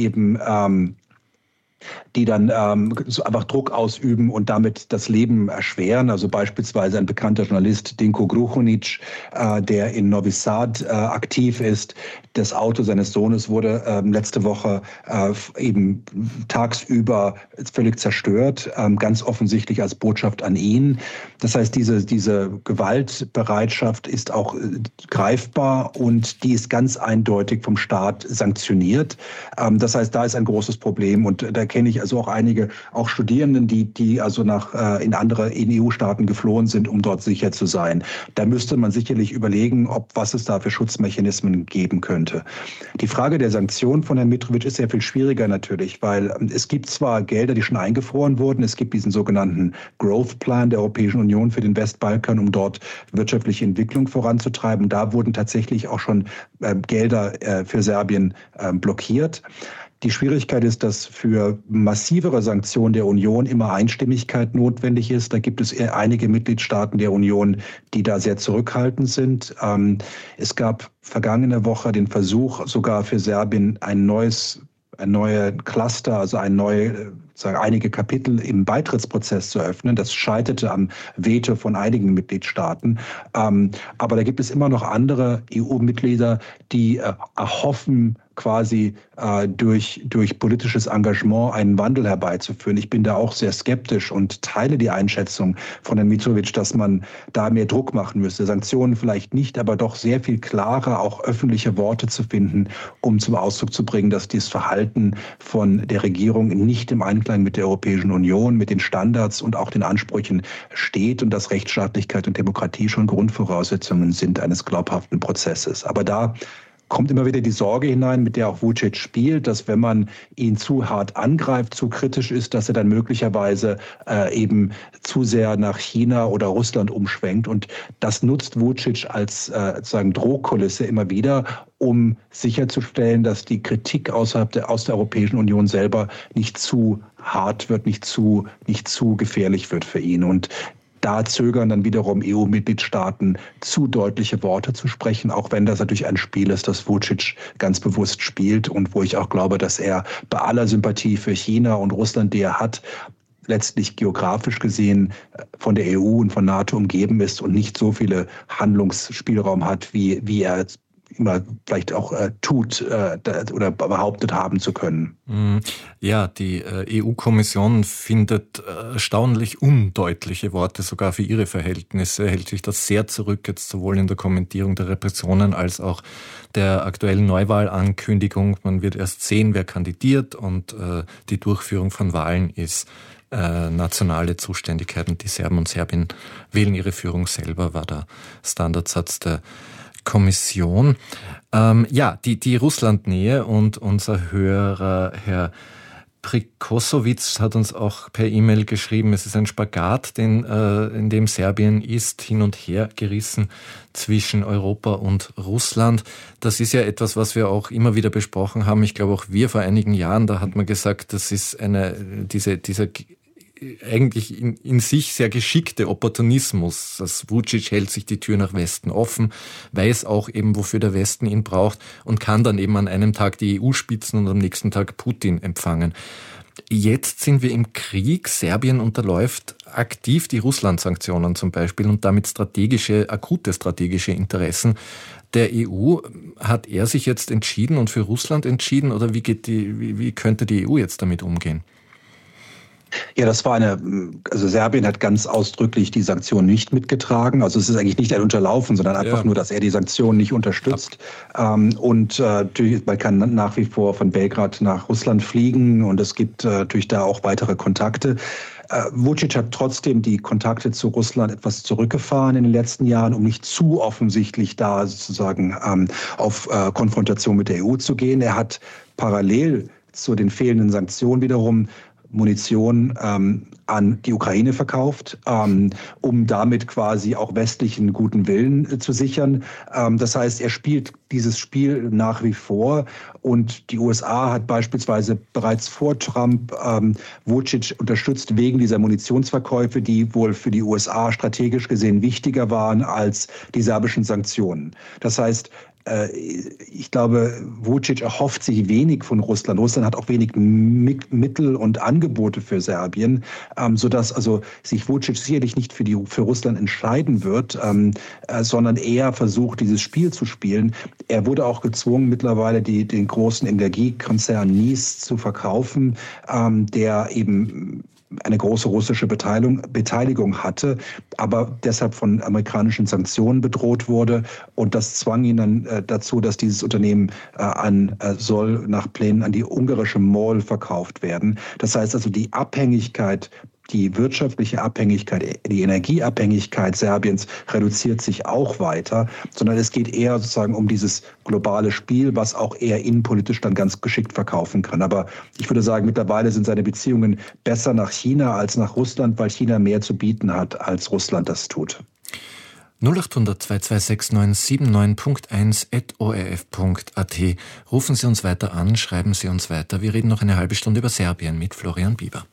einfach Druck ausüben und damit das Leben erschweren. Also beispielsweise ein bekannter Journalist, Dinko Gruhonic, der in Novi Sad aktiv ist. Das Auto seines Sohnes wurde letzte Woche eben tagsüber völlig zerstört, ganz offensichtlich als Botschaft an ihn. Das heißt, diese Gewaltbereitschaft ist auch greifbar und die ist ganz eindeutig vom Staat sanktioniert. Das heißt, da ist ein großes Problem und da kenne ich also auch einige, auch Studierenden, die also in andere EU-Staaten geflohen sind, um dort sicher zu sein. Da müsste man sicherlich überlegen, was es da für Schutzmechanismen geben könnte. Die Frage der Sanktionen von Herrn Mitrovic ist sehr viel schwieriger natürlich, weil es gibt zwar Gelder, die schon eingefroren wurden, es gibt diesen sogenannten Growth Plan der Europäischen Union für den Westbalkan, um dort wirtschaftliche Entwicklung voranzutreiben. Da wurden tatsächlich auch schon Gelder für Serbien blockiert. Die Schwierigkeit ist, dass für massivere Sanktionen der Union immer Einstimmigkeit notwendig ist. Da gibt es einige Mitgliedstaaten der Union, die da sehr zurückhaltend sind. Es gab vergangene Woche den Versuch, sogar für Serbien ein neue Cluster, also einige Kapitel im Beitrittsprozess zu öffnen. Das scheiterte am Veto von einigen Mitgliedstaaten. Aber da gibt es immer noch andere EU-Mitglieder, die erhoffen, quasi durch politisches Engagement einen Wandel herbeizuführen. Ich bin da auch sehr skeptisch und teile die Einschätzung von Herrn Mitrovic, dass man da mehr Druck machen müsste. Sanktionen vielleicht nicht, aber doch sehr viel klarer auch öffentliche Worte zu finden, um zum Ausdruck zu bringen, dass dieses Verhalten von der Regierung nicht im Einklang mit der Europäischen Union, mit den Standards und auch den Ansprüchen steht und dass Rechtsstaatlichkeit und Demokratie schon Grundvoraussetzungen sind eines glaubhaften Prozesses. Aber da kommt immer wieder die Sorge hinein, mit der auch Vučić spielt, dass wenn man ihn zu hart angreift, zu kritisch ist, dass er dann möglicherweise eben zu sehr nach China oder Russland umschwenkt. Und das nutzt Vučić als sozusagen Drohkulisse immer wieder, um sicherzustellen, dass die Kritik aus der Europäischen Union selber nicht zu hart wird, nicht zu gefährlich wird für ihn. Und da zögern dann wiederum EU-Mitgliedstaaten, zu deutliche Worte zu sprechen, auch wenn das natürlich ein Spiel ist, das Vučić ganz bewusst spielt und wo ich auch glaube, dass er bei aller Sympathie für China und Russland, die er hat, letztlich geografisch gesehen von der EU und von NATO umgeben ist und nicht so viele Handlungsspielraum hat, wie er immer vielleicht auch tut oder behauptet haben zu können. Ja, die EU-Kommission findet erstaunlich undeutliche Worte sogar für ihre Verhältnisse, hält sich das sehr zurück, jetzt sowohl in der Kommentierung der Repressionen als auch der aktuellen Neuwahlankündigung. Man wird erst sehen, wer kandidiert und die Durchführung von Wahlen ist nationale Zuständigkeit und die Serben und Serbinnen wählen ihre Führung selber, war der Standardsatz der Kommission. Die Russland-Nähe und unser Hörer, Herr Prikosowitz, hat uns auch per E-Mail geschrieben, es ist ein Spagat, in dem Serbien ist, hin und her gerissen zwischen Europa und Russland. Das ist ja etwas, was wir auch immer wieder besprochen haben. Ich glaube auch wir vor einigen Jahren, da hat man gesagt, das ist dieser eigentlich in sich sehr geschickte Opportunismus. Das Vučić hält sich die Tür nach Westen offen, weiß auch eben, wofür der Westen ihn braucht und kann dann eben an einem Tag die EU-Spitzen und am nächsten Tag Putin empfangen. Jetzt sind wir im Krieg. Serbien unterläuft aktiv die Russland-Sanktionen zum Beispiel und damit akute strategische Interessen der EU. Hat er sich jetzt entschieden und für Russland entschieden oder wie könnte die EU jetzt damit umgehen? Ja, das war also Serbien hat ganz ausdrücklich die Sanktionen nicht mitgetragen. Also es ist eigentlich nicht ein Unterlaufen, sondern einfach nur, dass er die Sanktionen nicht unterstützt. Natürlich, man kann nach wie vor von Belgrad nach Russland fliegen und es gibt natürlich da auch weitere Kontakte. Vučić hat trotzdem die Kontakte zu Russland etwas zurückgefahren in den letzten Jahren, um nicht zu offensichtlich da sozusagen auf Konfrontation mit der EU zu gehen. Er hat parallel zu den fehlenden Sanktionen wiederum Munition an die Ukraine verkauft, um damit quasi auch westlichen guten Willen zu sichern. Das heißt, er spielt dieses Spiel nach wie vor und die USA hat beispielsweise bereits vor Trump Vučić unterstützt wegen dieser Munitionsverkäufe, die wohl für die USA strategisch gesehen wichtiger waren als die serbischen Sanktionen. Das heißt, ich glaube, Vučić erhofft sich wenig von Russland. Russland hat auch wenig Mittel und Angebote für Serbien, sodass also sich Vučić sicherlich nicht für Russland entscheiden wird, sondern eher versucht, dieses Spiel zu spielen. Er wurde auch gezwungen, mittlerweile den großen Energiekonzern NIS zu verkaufen, der eben eine große russische Beteiligung hatte, aber deshalb von amerikanischen Sanktionen bedroht wurde. Und das zwang ihn dann dazu, dass dieses Unternehmen soll nach Plänen an die ungarische MOL verkauft werden. Das heißt also, die Abhängigkeit, die wirtschaftliche Abhängigkeit, die Energieabhängigkeit Serbiens reduziert sich auch weiter, sondern es geht eher sozusagen um dieses globale Spiel, was auch er innenpolitisch dann ganz geschickt verkaufen kann. Aber ich würde sagen, mittlerweile sind seine Beziehungen besser nach China als nach Russland, weil China mehr zu bieten hat, als Russland das tut. 0800 226 99.1 @orf.at. Rufen Sie uns weiter an, schreiben Sie uns weiter. Wir reden noch eine halbe Stunde über Serbien mit Florian Bieber.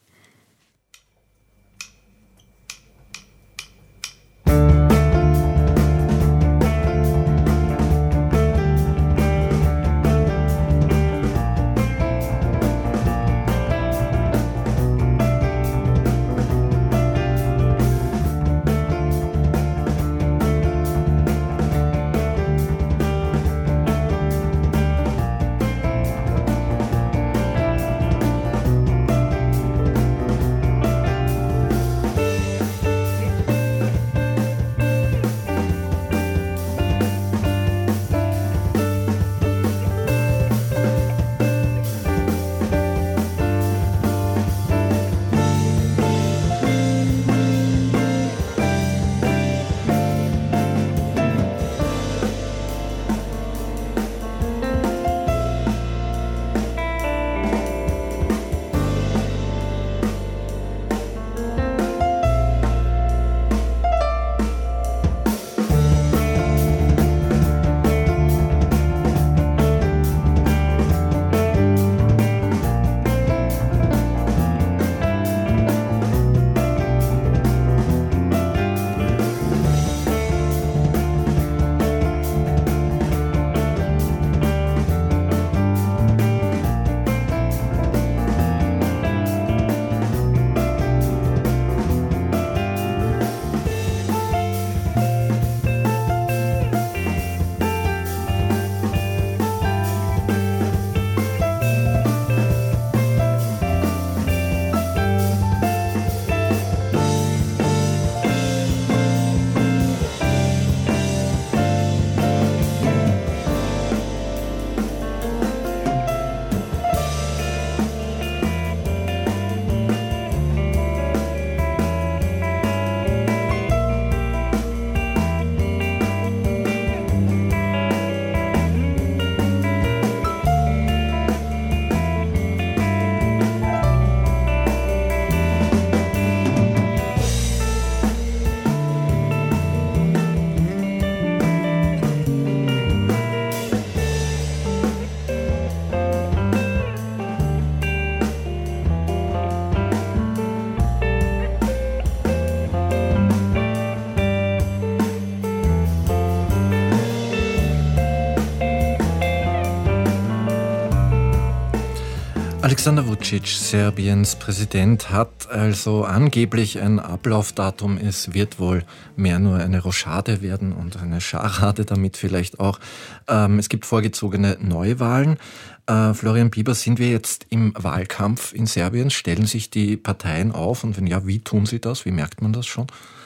Alexander Vučić, Serbiens Präsident, hat also angeblich ein Ablaufdatum. Es wird wohl mehr nur eine Rochade werden und eine Scharade damit vielleicht auch. Es gibt vorgezogene Neuwahlen. Florian Bieber, sind wir jetzt im Wahlkampf in Serbien? Stellen sich die Parteien auf? Und wenn ja, wie tun sie das? Wie merkt man das schon?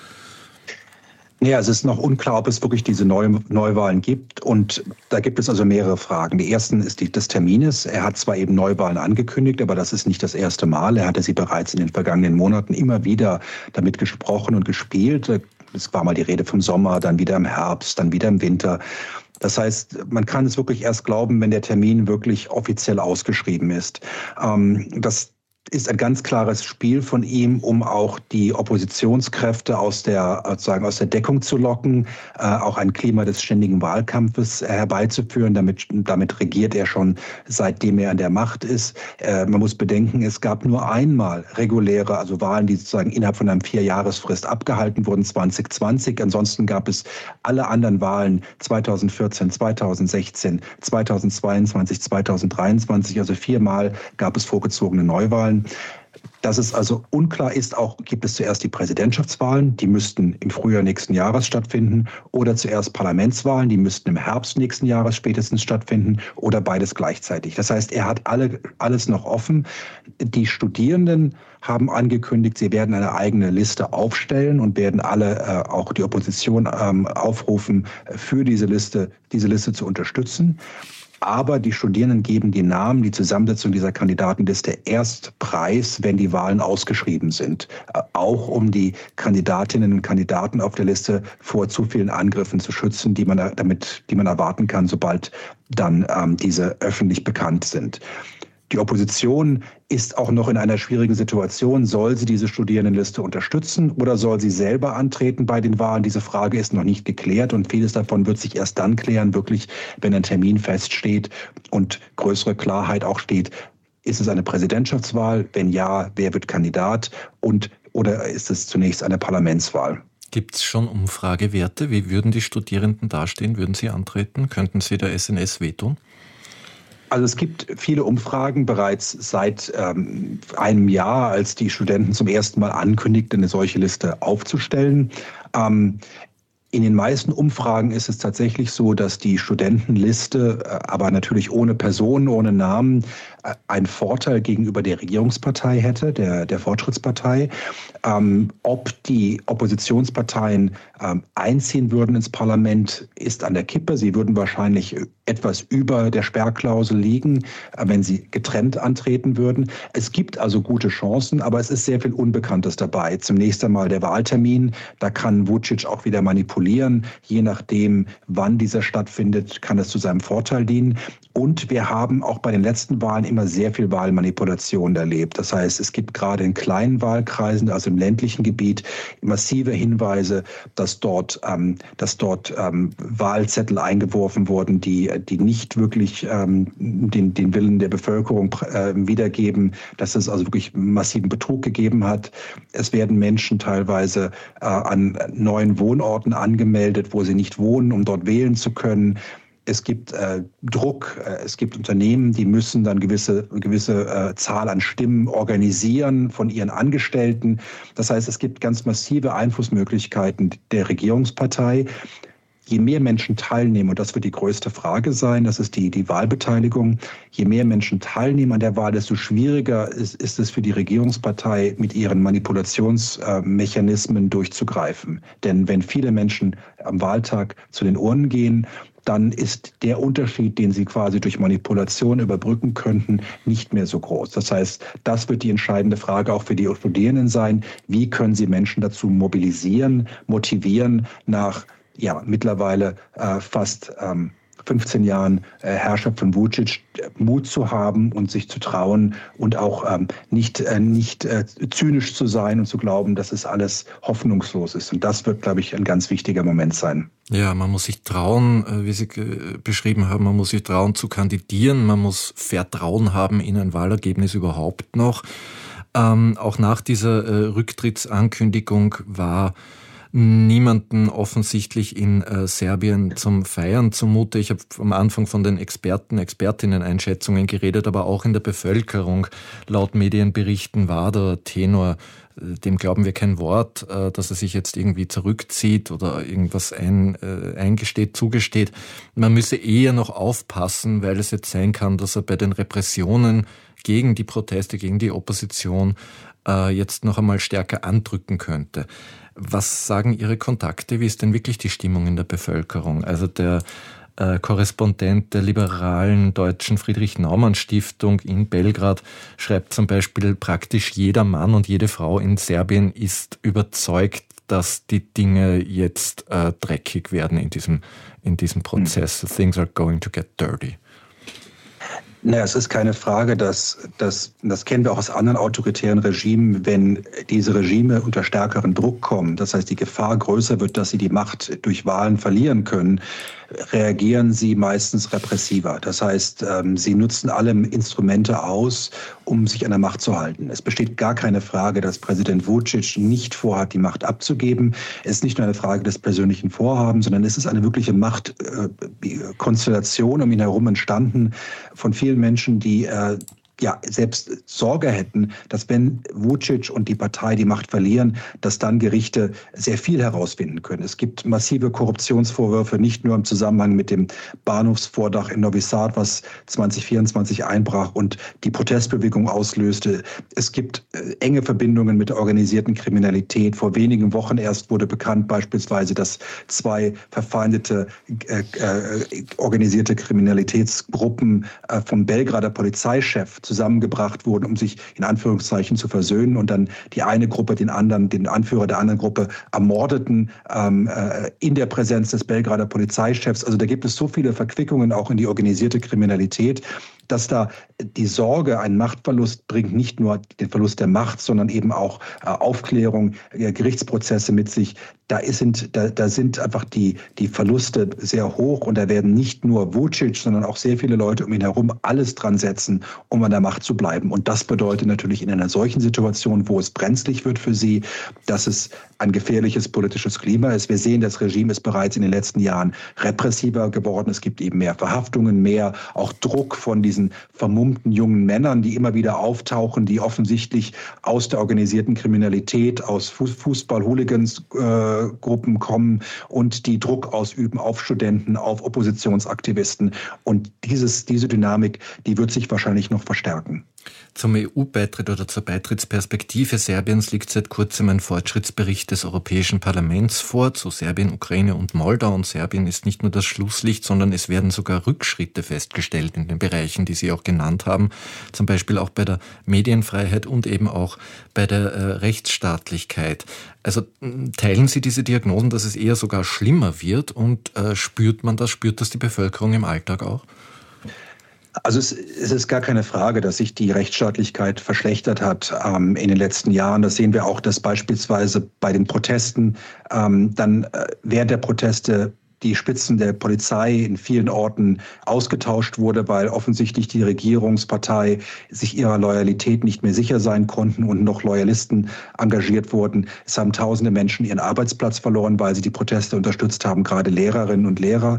Ja, es ist noch unklar, ob es wirklich diese Neuwahlen gibt. Und da gibt es also mehrere Fragen. Die erste ist die des Termines. Er hat zwar eben Neuwahlen angekündigt, aber das ist nicht das erste Mal. Er hatte sie bereits in den vergangenen Monaten immer wieder damit gesprochen und gespielt. Es war mal die Rede vom Sommer, dann wieder im Herbst, dann wieder im Winter. Das heißt, man kann es wirklich erst glauben, wenn der Termin wirklich offiziell ausgeschrieben ist. Das ist ein ganz klares Spiel von ihm, um auch die Oppositionskräfte aus der Deckung zu locken, auch ein Klima des ständigen Wahlkampfes herbeizuführen. Damit regiert er schon, seitdem er an der Macht ist. Man muss bedenken, es gab nur einmal reguläre, also Wahlen, die sozusagen innerhalb von einer 4-Jahresfrist abgehalten wurden, 2020. Ansonsten gab es alle anderen Wahlen 2014, 2016, 2022, 2023. Also 4-mal gab es vorgezogene Neuwahlen. Dass es also unklar ist, auch gibt es zuerst die Präsidentschaftswahlen, die müssten im Frühjahr nächsten Jahres stattfinden, oder zuerst Parlamentswahlen, die müssten im Herbst nächsten Jahres spätestens stattfinden, oder beides gleichzeitig. Das heißt, er hat alles noch offen. Die Studierenden haben angekündigt, sie werden eine eigene Liste aufstellen und werden alle, auch die Opposition, aufrufen, für diese Liste zu unterstützen. Aber die Studierenden geben die Namen, die Zusammensetzung dieser Kandidatenliste erst preis, wenn die Wahlen ausgeschrieben sind. Auch um die Kandidatinnen und Kandidaten auf der Liste vor zu vielen Angriffen zu schützen, die man erwarten kann, sobald dann diese öffentlich bekannt sind. Die Opposition ist auch noch in einer schwierigen Situation. Soll sie diese Studierendenliste unterstützen oder soll sie selber antreten bei den Wahlen? Diese Frage ist noch nicht geklärt und vieles davon wird sich erst dann klären, wirklich, wenn ein Termin feststeht und größere Klarheit auch steht. Ist es eine Präsidentschaftswahl? Wenn ja, wer wird Kandidat? Oder ist es zunächst eine Parlamentswahl? Gibt es schon Umfragewerte? Wie würden die Studierenden dastehen? Würden sie antreten? Könnten sie der SNS wehtun? Also es gibt viele Umfragen bereits seit einem Jahr, als die Studenten zum ersten Mal ankündigten, eine solche Liste aufzustellen. In den meisten Umfragen ist es tatsächlich so, dass die Studentenliste, aber natürlich ohne Personen, ohne Namen, einen Vorteil gegenüber der Regierungspartei hätte, der Fortschrittspartei. Ob die Oppositionsparteien einziehen würden ins Parlament, ist an der Kippe. Sie würden wahrscheinlich etwas über der Sperrklausel liegen, wenn sie getrennt antreten würden. Es gibt also gute Chancen, aber es ist sehr viel Unbekanntes dabei. Zunächst einmal der Wahltermin. Da kann Vučić auch wieder manipulieren. Je nachdem, wann dieser stattfindet, kann es zu seinem Vorteil dienen. Und wir haben auch bei den letzten Wahlen immer sehr viel Wahlmanipulation erlebt. Das heißt, es gibt gerade in kleinen Wahlkreisen, also im ländlichen Gebiet, massive Hinweise, dass dort Wahlzettel eingeworfen wurden, die nicht wirklich den Willen der Bevölkerung wiedergeben, dass es also wirklich massiven Betrug gegeben hat. Es werden Menschen teilweise an neuen Wohnorten angemeldet, wo sie nicht wohnen, um dort wählen zu können. Es gibt Druck, es gibt Unternehmen, die müssen dann gewisse Zahl an Stimmen organisieren von ihren Angestellten. Das heißt, es gibt ganz massive Einflussmöglichkeiten der Regierungspartei. Je mehr Menschen teilnehmen, und das wird die größte Frage sein, das ist die Wahlbeteiligung, je mehr Menschen teilnehmen an der Wahl, desto schwieriger ist es für die Regierungspartei, mit ihren Manipulationsmechanismen durchzugreifen. Denn wenn viele Menschen am Wahltag zu den Urnen gehen, dann ist der Unterschied, den sie quasi durch Manipulation überbrücken könnten, nicht mehr so groß. Das heißt, das wird die entscheidende Frage auch für die Studierenden sein. Wie können sie Menschen dazu mobilisieren, motivieren, nach mittlerweile fast 15 Jahren Herrschaft von Vučić Mut zu haben und sich zu trauen und auch nicht zynisch zu sein und zu glauben, dass es alles hoffnungslos ist. Und das wird, glaube ich, ein ganz wichtiger Moment sein. Ja, man muss sich trauen, wie Sie beschrieben haben, man muss sich trauen zu kandidieren, man muss Vertrauen haben in ein Wahlergebnis überhaupt noch. Auch nach dieser Rücktrittsankündigung war niemanden offensichtlich in Serbien zum Feiern zumute. Ich habe am Anfang von den Expertinnen-Einschätzungen geredet, aber auch in der Bevölkerung. Laut Medienberichten war der Tenor, dem glauben wir kein Wort, dass er sich jetzt irgendwie zurückzieht oder irgendwas eingesteht, zugesteht. Man müsse eher noch aufpassen, weil es jetzt sein kann, dass er bei den Repressionen gegen die Proteste, gegen die Opposition jetzt noch einmal stärker andrücken könnte. Was sagen Ihre Kontakte? Wie ist denn wirklich die Stimmung in der Bevölkerung? Also der Korrespondent der liberalen deutschen Friedrich-Naumann-Stiftung in Belgrad schreibt zum Beispiel, praktisch jeder Mann und jede Frau in Serbien ist überzeugt, dass die Dinge jetzt dreckig werden in diesem Prozess. Things are going to get dirty. Naja, es ist keine Frage, das kennen wir auch aus anderen autoritären Regimen, wenn diese Regime unter stärkeren Druck kommen, das heißt die Gefahr größer wird, dass sie die Macht durch Wahlen verlieren können, reagieren sie meistens repressiver. Das heißt, sie nutzen alle Instrumente aus, um sich an der Macht zu halten. Es besteht gar keine Frage, dass Präsident Vučić nicht vorhat, die Macht abzugeben. Es ist nicht nur eine Frage des persönlichen Vorhabens, sondern es ist eine wirkliche Machtkonstellation um ihn herum entstanden von vielen Menschen, die selbst Sorge hätten, dass wenn Vučić und die Partei die Macht verlieren, dass dann Gerichte sehr viel herausfinden können. Es gibt massive Korruptionsvorwürfe, nicht nur im Zusammenhang mit dem Bahnhofsvordach in Novi Sad, was 2024 einbrach und die Protestbewegung auslöste. Es gibt enge Verbindungen mit der organisierten Kriminalität. Vor wenigen Wochen erst wurde bekannt beispielsweise, dass 2 verfeindete organisierte Kriminalitätsgruppen vom Belgrader Polizeichef zusammengebracht wurden, um sich in Anführungszeichen zu versöhnen und dann die eine Gruppe den Anführer der anderen Gruppe ermordeten in der Präsenz des Belgrader Polizeichefs. Also da gibt es so viele Verquickungen auch in die organisierte Kriminalität, dass da die Sorge, einen Machtverlust bringt, nicht nur den Verlust der Macht, sondern eben auch Aufklärung, Gerichtsprozesse mit sich. Da sind einfach die Verluste sehr hoch und da werden nicht nur Vučić, sondern auch sehr viele Leute um ihn herum alles dran setzen, um an der Macht zu bleiben. Und das bedeutet natürlich in einer solchen Situation, wo es brenzlig wird für sie, dass es ein gefährliches politisches Klima ist. Wir sehen, das Regime ist bereits in den letzten Jahren repressiver geworden. Es gibt eben mehr Verhaftungen, mehr auch Druck von diesen vermummten jungen Männern, die immer wieder auftauchen, die offensichtlich aus der organisierten Kriminalität, aus Fußball-Hooligans-Gruppen kommen und die Druck ausüben auf Studenten, auf Oppositionsaktivisten. Und diese Dynamik, die wird sich wahrscheinlich noch verstärken. Zum EU-Beitritt oder zur Beitrittsperspektive Serbiens liegt seit kurzem ein Fortschrittsbericht des Europäischen Parlaments vor zu Serbien, Ukraine und Moldau. Und Serbien ist nicht nur das Schlusslicht, sondern es werden sogar Rückschritte festgestellt in den Bereichen, die Sie auch genannt haben. Zum Beispiel auch bei der Medienfreiheit und eben auch bei der Rechtsstaatlichkeit. Also teilen Sie diese Diagnosen, dass es eher sogar schlimmer wird und spürt das die Bevölkerung im Alltag auch? Also es ist gar keine Frage, dass sich die Rechtsstaatlichkeit verschlechtert hat in den letzten Jahren. Das sehen wir auch, dass beispielsweise bei den Protesten dann während der Proteste die Spitzen der Polizei in vielen Orten ausgetauscht wurde, weil offensichtlich die Regierungspartei sich ihrer Loyalität nicht mehr sicher sein konnten und noch Loyalisten engagiert wurden. Es haben tausende Menschen ihren Arbeitsplatz verloren, weil sie die Proteste unterstützt haben, gerade Lehrerinnen und Lehrer,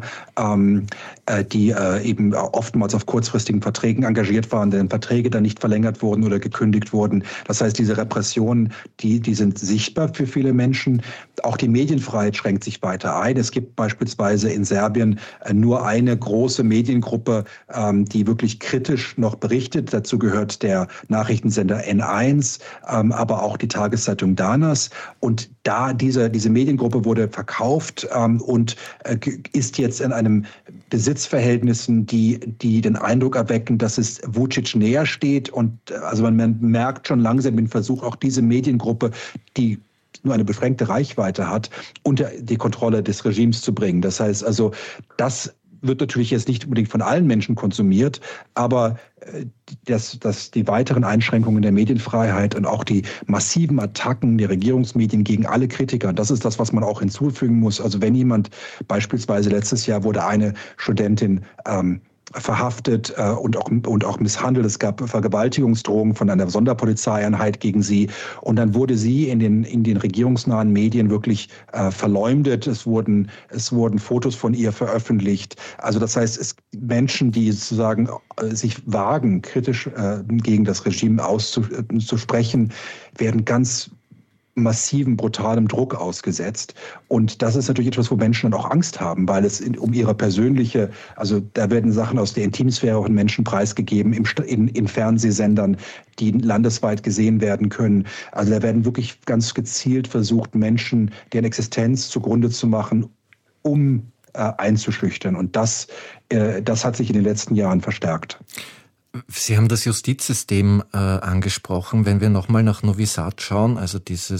die eben oftmals auf kurzfristigen Verträgen engagiert waren, deren Verträge dann nicht verlängert wurden oder gekündigt wurden. Das heißt, diese Repressionen, die sind sichtbar für viele Menschen. Auch die Medienfreiheit schränkt sich weiter ein. Es gibt beispielsweise in Serbien nur eine große Mediengruppe, die wirklich kritisch noch berichtet. Dazu gehört der Nachrichtensender N1, aber auch die Tageszeitung Danas. Und diese Mediengruppe wurde verkauft und ist jetzt in einem Besitzverhältnissen, die den Eindruck erwecken, dass es Vučić näher steht. Und also man merkt schon langsam den Versuch, auch diese Mediengruppe, die nur eine beschränkte Reichweite hat, unter die Kontrolle des Regimes zu bringen. Das heißt also, das wird natürlich jetzt nicht unbedingt von allen Menschen konsumiert, aber dass die weiteren Einschränkungen der Medienfreiheit und auch die massiven Attacken der Regierungsmedien gegen alle Kritiker, das ist das, was man auch hinzufügen muss. Also wenn jemand beispielsweise letztes Jahr wurde eine Studentin verhaftet und auch misshandelt. Es gab Vergewaltigungsdrohungen von einer Sonderpolizeieinheit gegen sie. Und dann wurde sie in den regierungsnahen Medien wirklich verleumdet. Es wurden Fotos von ihr veröffentlicht. Also das heißt, es Menschen, die sozusagen sich wagen, kritisch gegen das Regime auszusprechen, werden ganz massiven, brutalem Druck ausgesetzt. Und das ist natürlich etwas, wo Menschen dann auch Angst haben, weil es um ihre persönliche, also da werden Sachen aus der Intimsphäre von Menschen preisgegeben in Fernsehsendern, die landesweit gesehen werden können. Also da werden wirklich ganz gezielt versucht, Menschen, deren Existenz zugrunde zu machen, um einzuschüchtern. Und das hat sich in den letzten Jahren verstärkt. Sie haben das Justizsystem angesprochen. Wenn wir nochmal nach Novi Sad schauen, also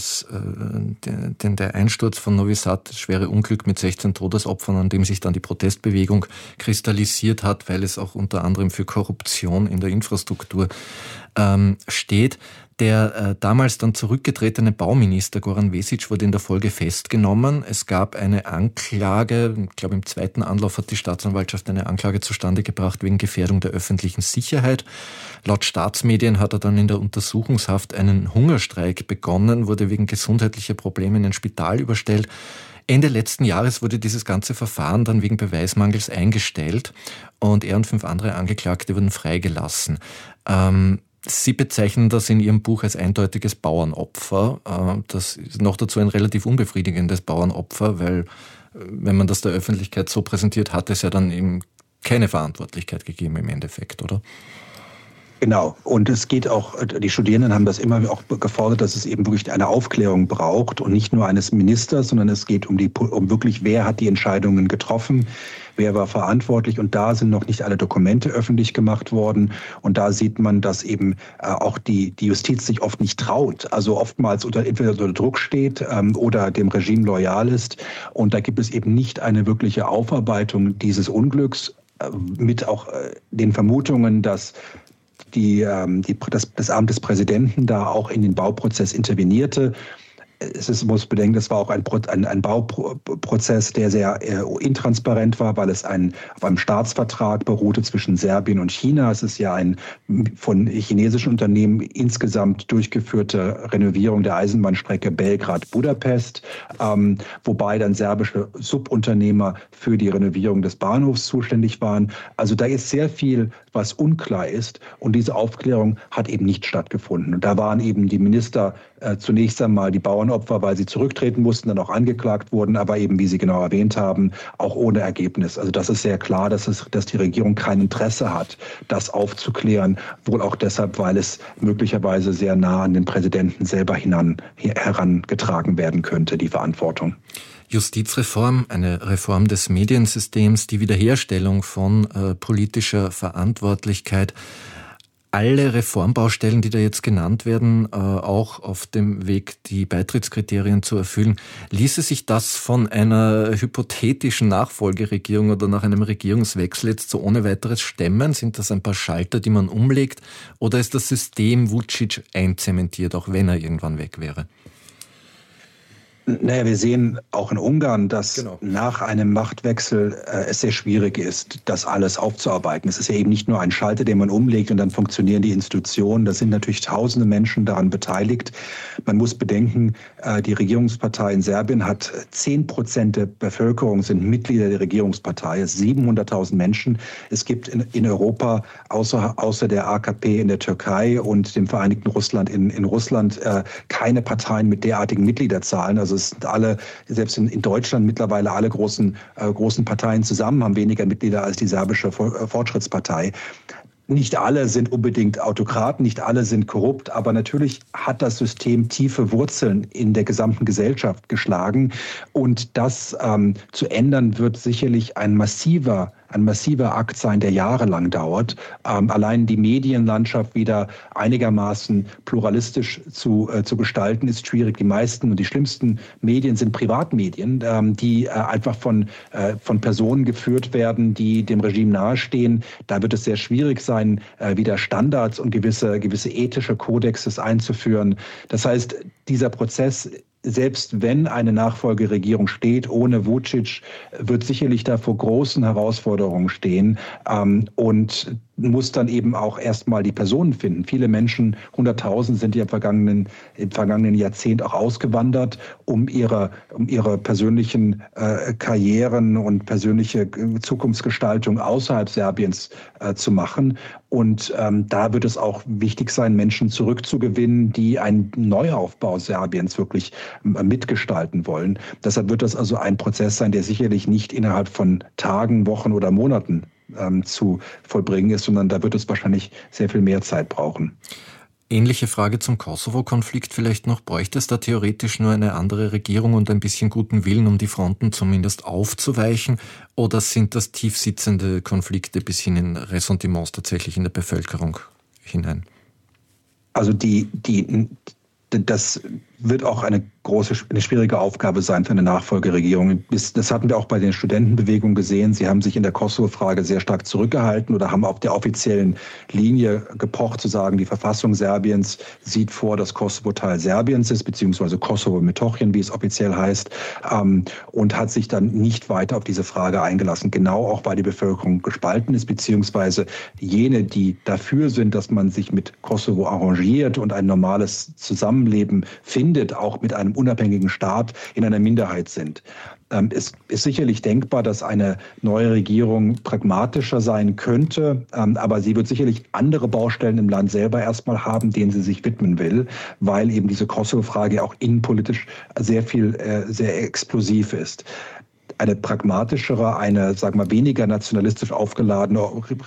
der Einsturz von Novi Sad, das schwere Unglück mit 16 Todesopfern, an dem sich dann die Protestbewegung kristallisiert hat, weil es auch unter anderem für Korruption in der Infrastruktur steht. Der damals dann zurückgetretene Bauminister Goran Vesic wurde in der Folge festgenommen. Es gab eine Anklage, ich glaube im zweiten Anlauf hat die Staatsanwaltschaft eine Anklage zustande gebracht wegen Gefährdung der öffentlichen Sicherheit. Laut Staatsmedien hat er dann in der Untersuchungshaft einen Hungerstreik begonnen, wurde wegen gesundheitlicher Probleme in ein Spital überstellt. Ende letzten Jahres wurde dieses ganze Verfahren dann wegen Beweismangels eingestellt und er und 5 andere Angeklagte wurden freigelassen. Sie bezeichnen das in Ihrem Buch als eindeutiges Bauernopfer. Das ist noch dazu ein relativ unbefriedigendes Bauernopfer, weil wenn man das der Öffentlichkeit so präsentiert, hat es ja dann eben keine Verantwortlichkeit gegeben im Endeffekt, oder? Genau. Und es geht auch, die Studierenden haben das immer auch gefordert, dass es eben wirklich eine Aufklärung braucht und nicht nur eines Ministers, sondern es geht um wirklich, wer hat die Entscheidungen getroffen, wer war verantwortlich. Und da sind noch nicht alle Dokumente öffentlich gemacht worden. Und da sieht man, dass eben auch die Justiz sich oft nicht traut. Also oftmals entweder unter Druck steht oder dem Regime loyal ist. Und da gibt es eben nicht eine wirkliche Aufarbeitung dieses Unglücks mit auch den Vermutungen, dass das Amt des Präsidenten da auch in den Bauprozess intervenierte. Muss bedenken, das war auch ein Bauprozess, der sehr intransparent war, weil es auf einem Staatsvertrag beruhte zwischen Serbien und China. Es ist ja ein von chinesischen Unternehmen insgesamt durchgeführte Renovierung der Eisenbahnstrecke Belgrad-Budapest, wobei dann serbische Subunternehmer für die Renovierung des Bahnhofs zuständig waren. Also da ist sehr viel, was unklar ist, und diese Aufklärung hat eben nicht stattgefunden. Und da waren eben die Minister zunächst einmal die Bauernopfer, weil sie zurücktreten mussten, dann auch angeklagt wurden, aber eben, wie Sie genau erwähnt haben, auch ohne Ergebnis. Also das ist sehr klar, dass die Regierung kein Interesse hat, das aufzuklären, wohl auch deshalb, weil es möglicherweise sehr nah an den Präsidenten selber herangetragen werden könnte, die Verantwortung. Justizreform, eine Reform des Mediensystems, die Wiederherstellung von politischer Verantwortlichkeit. Alle Reformbaustellen, die da jetzt genannt werden, auch auf dem Weg, die Beitrittskriterien zu erfüllen, ließe sich das von einer hypothetischen Nachfolgeregierung oder nach einem Regierungswechsel jetzt so ohne weiteres stemmen? Sind das ein paar Schalter, die man umlegt? Oder ist das System Vučić einzementiert, auch wenn er irgendwann weg wäre? Naja, wir sehen auch in Ungarn, dass nach einem Machtwechsel es sehr schwierig ist, das alles aufzuarbeiten. Es ist ja eben nicht nur ein Schalter, den man umlegt und dann funktionieren die Institutionen. Da sind natürlich tausende Menschen daran beteiligt. Man muss bedenken, die Regierungspartei in Serbien hat 10% der Bevölkerung sind Mitglieder der Regierungspartei. Es sind 700.000 Menschen. Es gibt in Europa außer der AKP in der Türkei und dem Vereinigten Russland in Russland keine Parteien mit derartigen Mitgliederzahlen. Also es sind alle, selbst in Deutschland mittlerweile alle großen Parteien zusammen haben weniger Mitglieder als die serbische Fortschrittspartei. Nicht alle sind unbedingt Autokraten, nicht alle sind korrupt, aber natürlich hat das System tiefe Wurzeln in der gesamten Gesellschaft geschlagen. Und das zu ändern, wird sicherlich ein massiver Akt sein, der jahrelang dauert. Allein die Medienlandschaft wieder einigermaßen pluralistisch zu gestalten, ist schwierig. Die meisten und die schlimmsten Medien sind Privatmedien, die einfach von Personen geführt werden, die dem Regime nahestehen. Da wird es sehr schwierig sein, wieder Standards und gewisse ethische Kodexes einzuführen. Das heißt, dieser Prozess selbst wenn eine Nachfolgeregierung steht, ohne Vučić, wird sicherlich da vor großen Herausforderungen stehen und muss dann eben auch erstmal die Personen finden. Viele Menschen, 100.000 sind ja im vergangenen Jahrzehnt auch ausgewandert, um ihre persönlichen Karrieren und persönliche Zukunftsgestaltung außerhalb Serbiens zu machen. Und da wird es auch wichtig sein, Menschen zurückzugewinnen, die einen Neuaufbau Serbiens wirklich mitgestalten wollen. Deshalb wird das also ein Prozess sein, der sicherlich nicht innerhalb von Tagen, Wochen oder Monaten zu vollbringen ist, sondern da wird es wahrscheinlich sehr viel mehr Zeit brauchen. Ähnliche Frage zum Kosovo-Konflikt vielleicht noch. Bräuchte es da theoretisch nur eine andere Regierung und ein bisschen guten Willen, um die Fronten zumindest aufzuweichen? Oder sind das tiefsitzende Konflikte bis hin in Ressentiments tatsächlich in der Bevölkerung hinein? Also das wird auch eine schwierige Aufgabe sein für eine Nachfolgeregierung. Das hatten wir auch bei den Studentenbewegungen gesehen. Sie haben sich in der Kosovo-Frage sehr stark zurückgehalten oder haben auf der offiziellen Linie gepocht, zu sagen, die Verfassung Serbiens sieht vor, dass Kosovo Teil Serbiens ist, beziehungsweise Kosovo Metochien, wie es offiziell heißt, und hat sich dann nicht weiter auf diese Frage eingelassen. Genau auch, weil die Bevölkerung gespalten ist, beziehungsweise jene, die dafür sind, dass man sich mit Kosovo arrangiert und ein normales Zusammenleben findet, auch mit einem unabhängigen Staat, in einer Minderheit sind. Es ist sicherlich denkbar, dass eine neue Regierung pragmatischer sein könnte, aber sie wird sicherlich andere Baustellen im Land selber erstmal haben, denen sie sich widmen will, weil eben diese Kosovo-Frage auch innenpolitisch sehr explosiv ist. Eine pragmatischere, weniger nationalistisch aufgeladene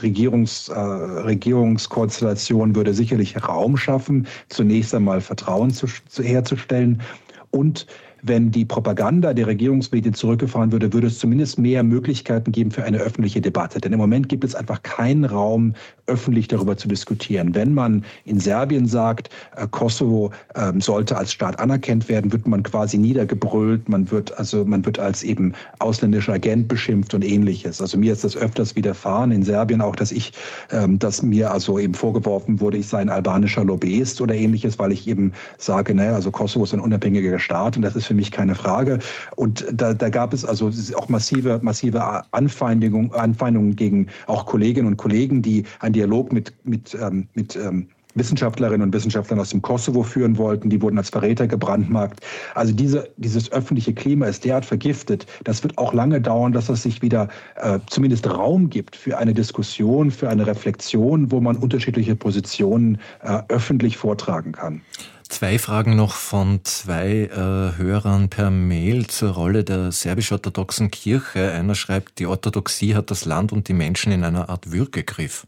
Regierungskonstellation würde sicherlich Raum schaffen, zunächst einmal Vertrauen herzustellen. Und wenn die Propaganda der Regierungsmedien zurückgefahren würde, würde es zumindest mehr Möglichkeiten geben für eine öffentliche Debatte. Denn im Moment gibt es einfach keinen Raum, öffentlich darüber zu diskutieren. Wenn man in Serbien sagt, Kosovo sollte als Staat anerkannt werden, wird man quasi niedergebrüllt. Man wird als eben ausländischer Agent beschimpft und Ähnliches. Also mir ist das öfters widerfahren in Serbien auch, dass mir also eben vorgeworfen wurde, ich sei ein albanischer Lobbyist oder Ähnliches, weil ich eben sage, Kosovo ist ein unabhängiger Staat und das ist für mich keine Frage. Und da gab es also auch massive Anfeindungen gegen auch Kolleginnen und Kollegen, die einen Dialog mit Wissenschaftlerinnen und Wissenschaftlern aus dem Kosovo führen wollten. Die wurden als Verräter gebrandmarkt. Also dieses öffentliche Klima ist derart vergiftet. Das wird auch lange dauern, dass es sich wieder zumindest Raum gibt für eine Diskussion, für eine Reflexion, wo man unterschiedliche Positionen öffentlich vortragen kann. 2 Fragen noch von 2 Hörern per Mail zur Rolle der serbisch-orthodoxen Kirche. Einer schreibt, die Orthodoxie hat das Land und die Menschen in einer Art Würgegriff.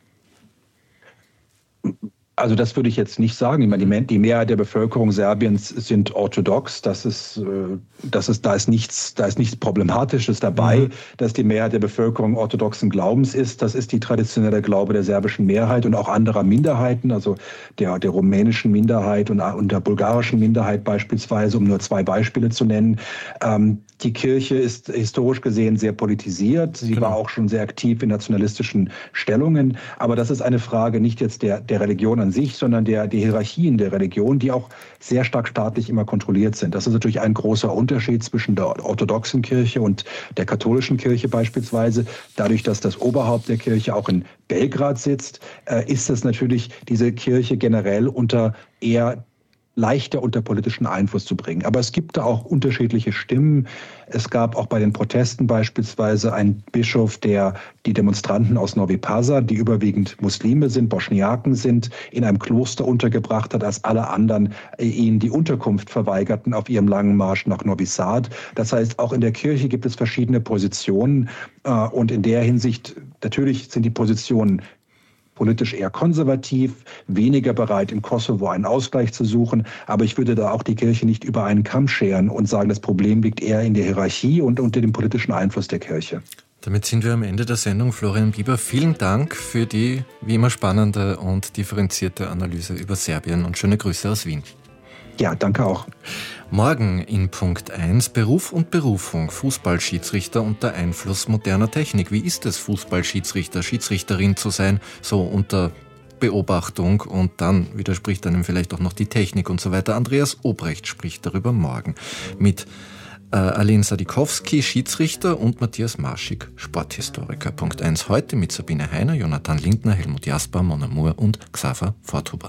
Also das würde ich jetzt nicht sagen. Ich meine, die Mehrheit der Bevölkerung Serbiens sind orthodox. Da ist nichts Problematisches dabei, dass die Mehrheit der Bevölkerung orthodoxen Glaubens ist. Das ist die traditionelle Glaube der serbischen Mehrheit und auch anderer Minderheiten, also der rumänischen Minderheit und der bulgarischen Minderheit beispielsweise, um nur 2 Beispiele zu nennen. Die Kirche ist historisch gesehen sehr politisiert. Sie war auch schon sehr aktiv in nationalistischen Stellungen. Aber das ist eine Frage nicht jetzt der Religion an sich, sondern der Hierarchien der Religion, die auch sehr stark staatlich immer kontrolliert sind. Das ist natürlich ein großer Unterschied zwischen der orthodoxen Kirche und der katholischen Kirche beispielsweise. Dadurch, dass das Oberhaupt der Kirche auch in Belgrad sitzt, ist es natürlich diese Kirche generell leichter unter politischen Einfluss zu bringen. Aber es gibt da auch unterschiedliche Stimmen. Es gab auch bei den Protesten beispielsweise einen Bischof, der die Demonstranten aus Novi Pazar, die überwiegend Muslime sind, Bosniaken sind, in einem Kloster untergebracht hat, als alle anderen ihnen die Unterkunft verweigerten auf ihrem langen Marsch nach Novi Sad. Das heißt, auch in der Kirche gibt es verschiedene Positionen. Und in der Hinsicht, natürlich sind die Positionen politisch eher konservativ, weniger bereit, im Kosovo einen Ausgleich zu suchen. Aber ich würde da auch die Kirche nicht über einen Kamm scheren und sagen, das Problem liegt eher in der Hierarchie und unter dem politischen Einfluss der Kirche. Damit sind wir am Ende der Sendung. Florian Bieber, vielen Dank für die wie immer spannende und differenzierte Analyse über Serbien und schöne Grüße aus Wien. Ja, danke auch. Morgen in Punkt 1 Beruf und Berufung, Fußballschiedsrichter unter Einfluss moderner Technik. Wie ist es, Fußballschiedsrichter, Schiedsrichterin zu sein, so unter Beobachtung und dann widerspricht einem vielleicht auch noch die Technik und so weiter. Andreas Obrecht spricht darüber morgen mit Aline Sadikowski, Schiedsrichter, und Matthias Marschig, Sporthistoriker. Punkt 1 heute mit Sabine Heiner, Jonathan Lindner, Helmut Jasper, Mona Moore und Xaver Forthuber.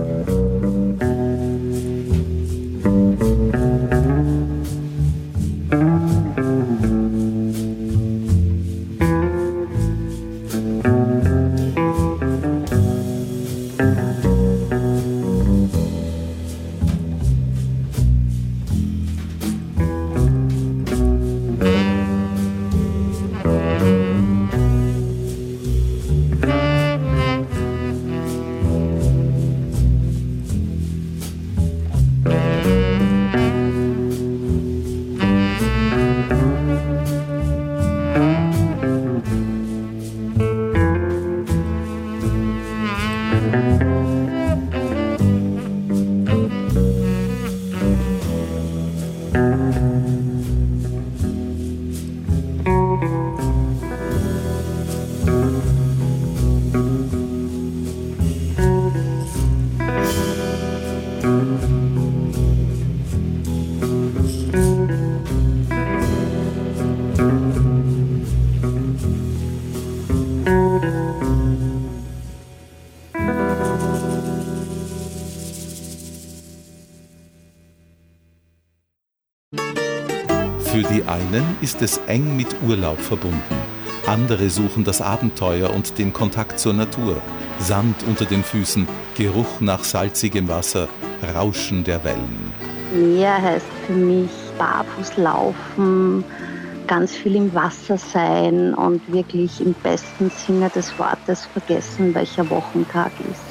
Für die einen ist es eng mit Urlaub verbunden. Andere suchen das Abenteuer und den Kontakt zur Natur. Sand unter den Füßen, Geruch nach salzigem Wasser, Rauschen der Wellen. Meer heißt für mich barfuß laufen, ganz viel im Wasser sein und wirklich im besten Sinne des Wortes vergessen, welcher Wochentag ist.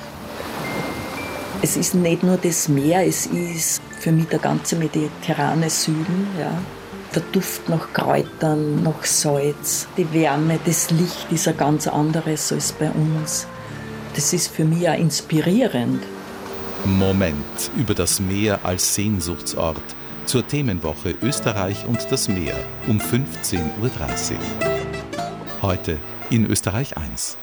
Es ist nicht nur das Meer, es ist für mich der ganze mediterrane Süden. Ja. Der Duft nach Kräutern, nach Salz, die Wärme, das Licht ist ein ganz anderes als bei uns. Das ist für mich auch inspirierend. Moment über das Meer als Sehnsuchtsort zur Themenwoche Österreich und das Meer um 15:30 Uhr. Heute in Österreich 1.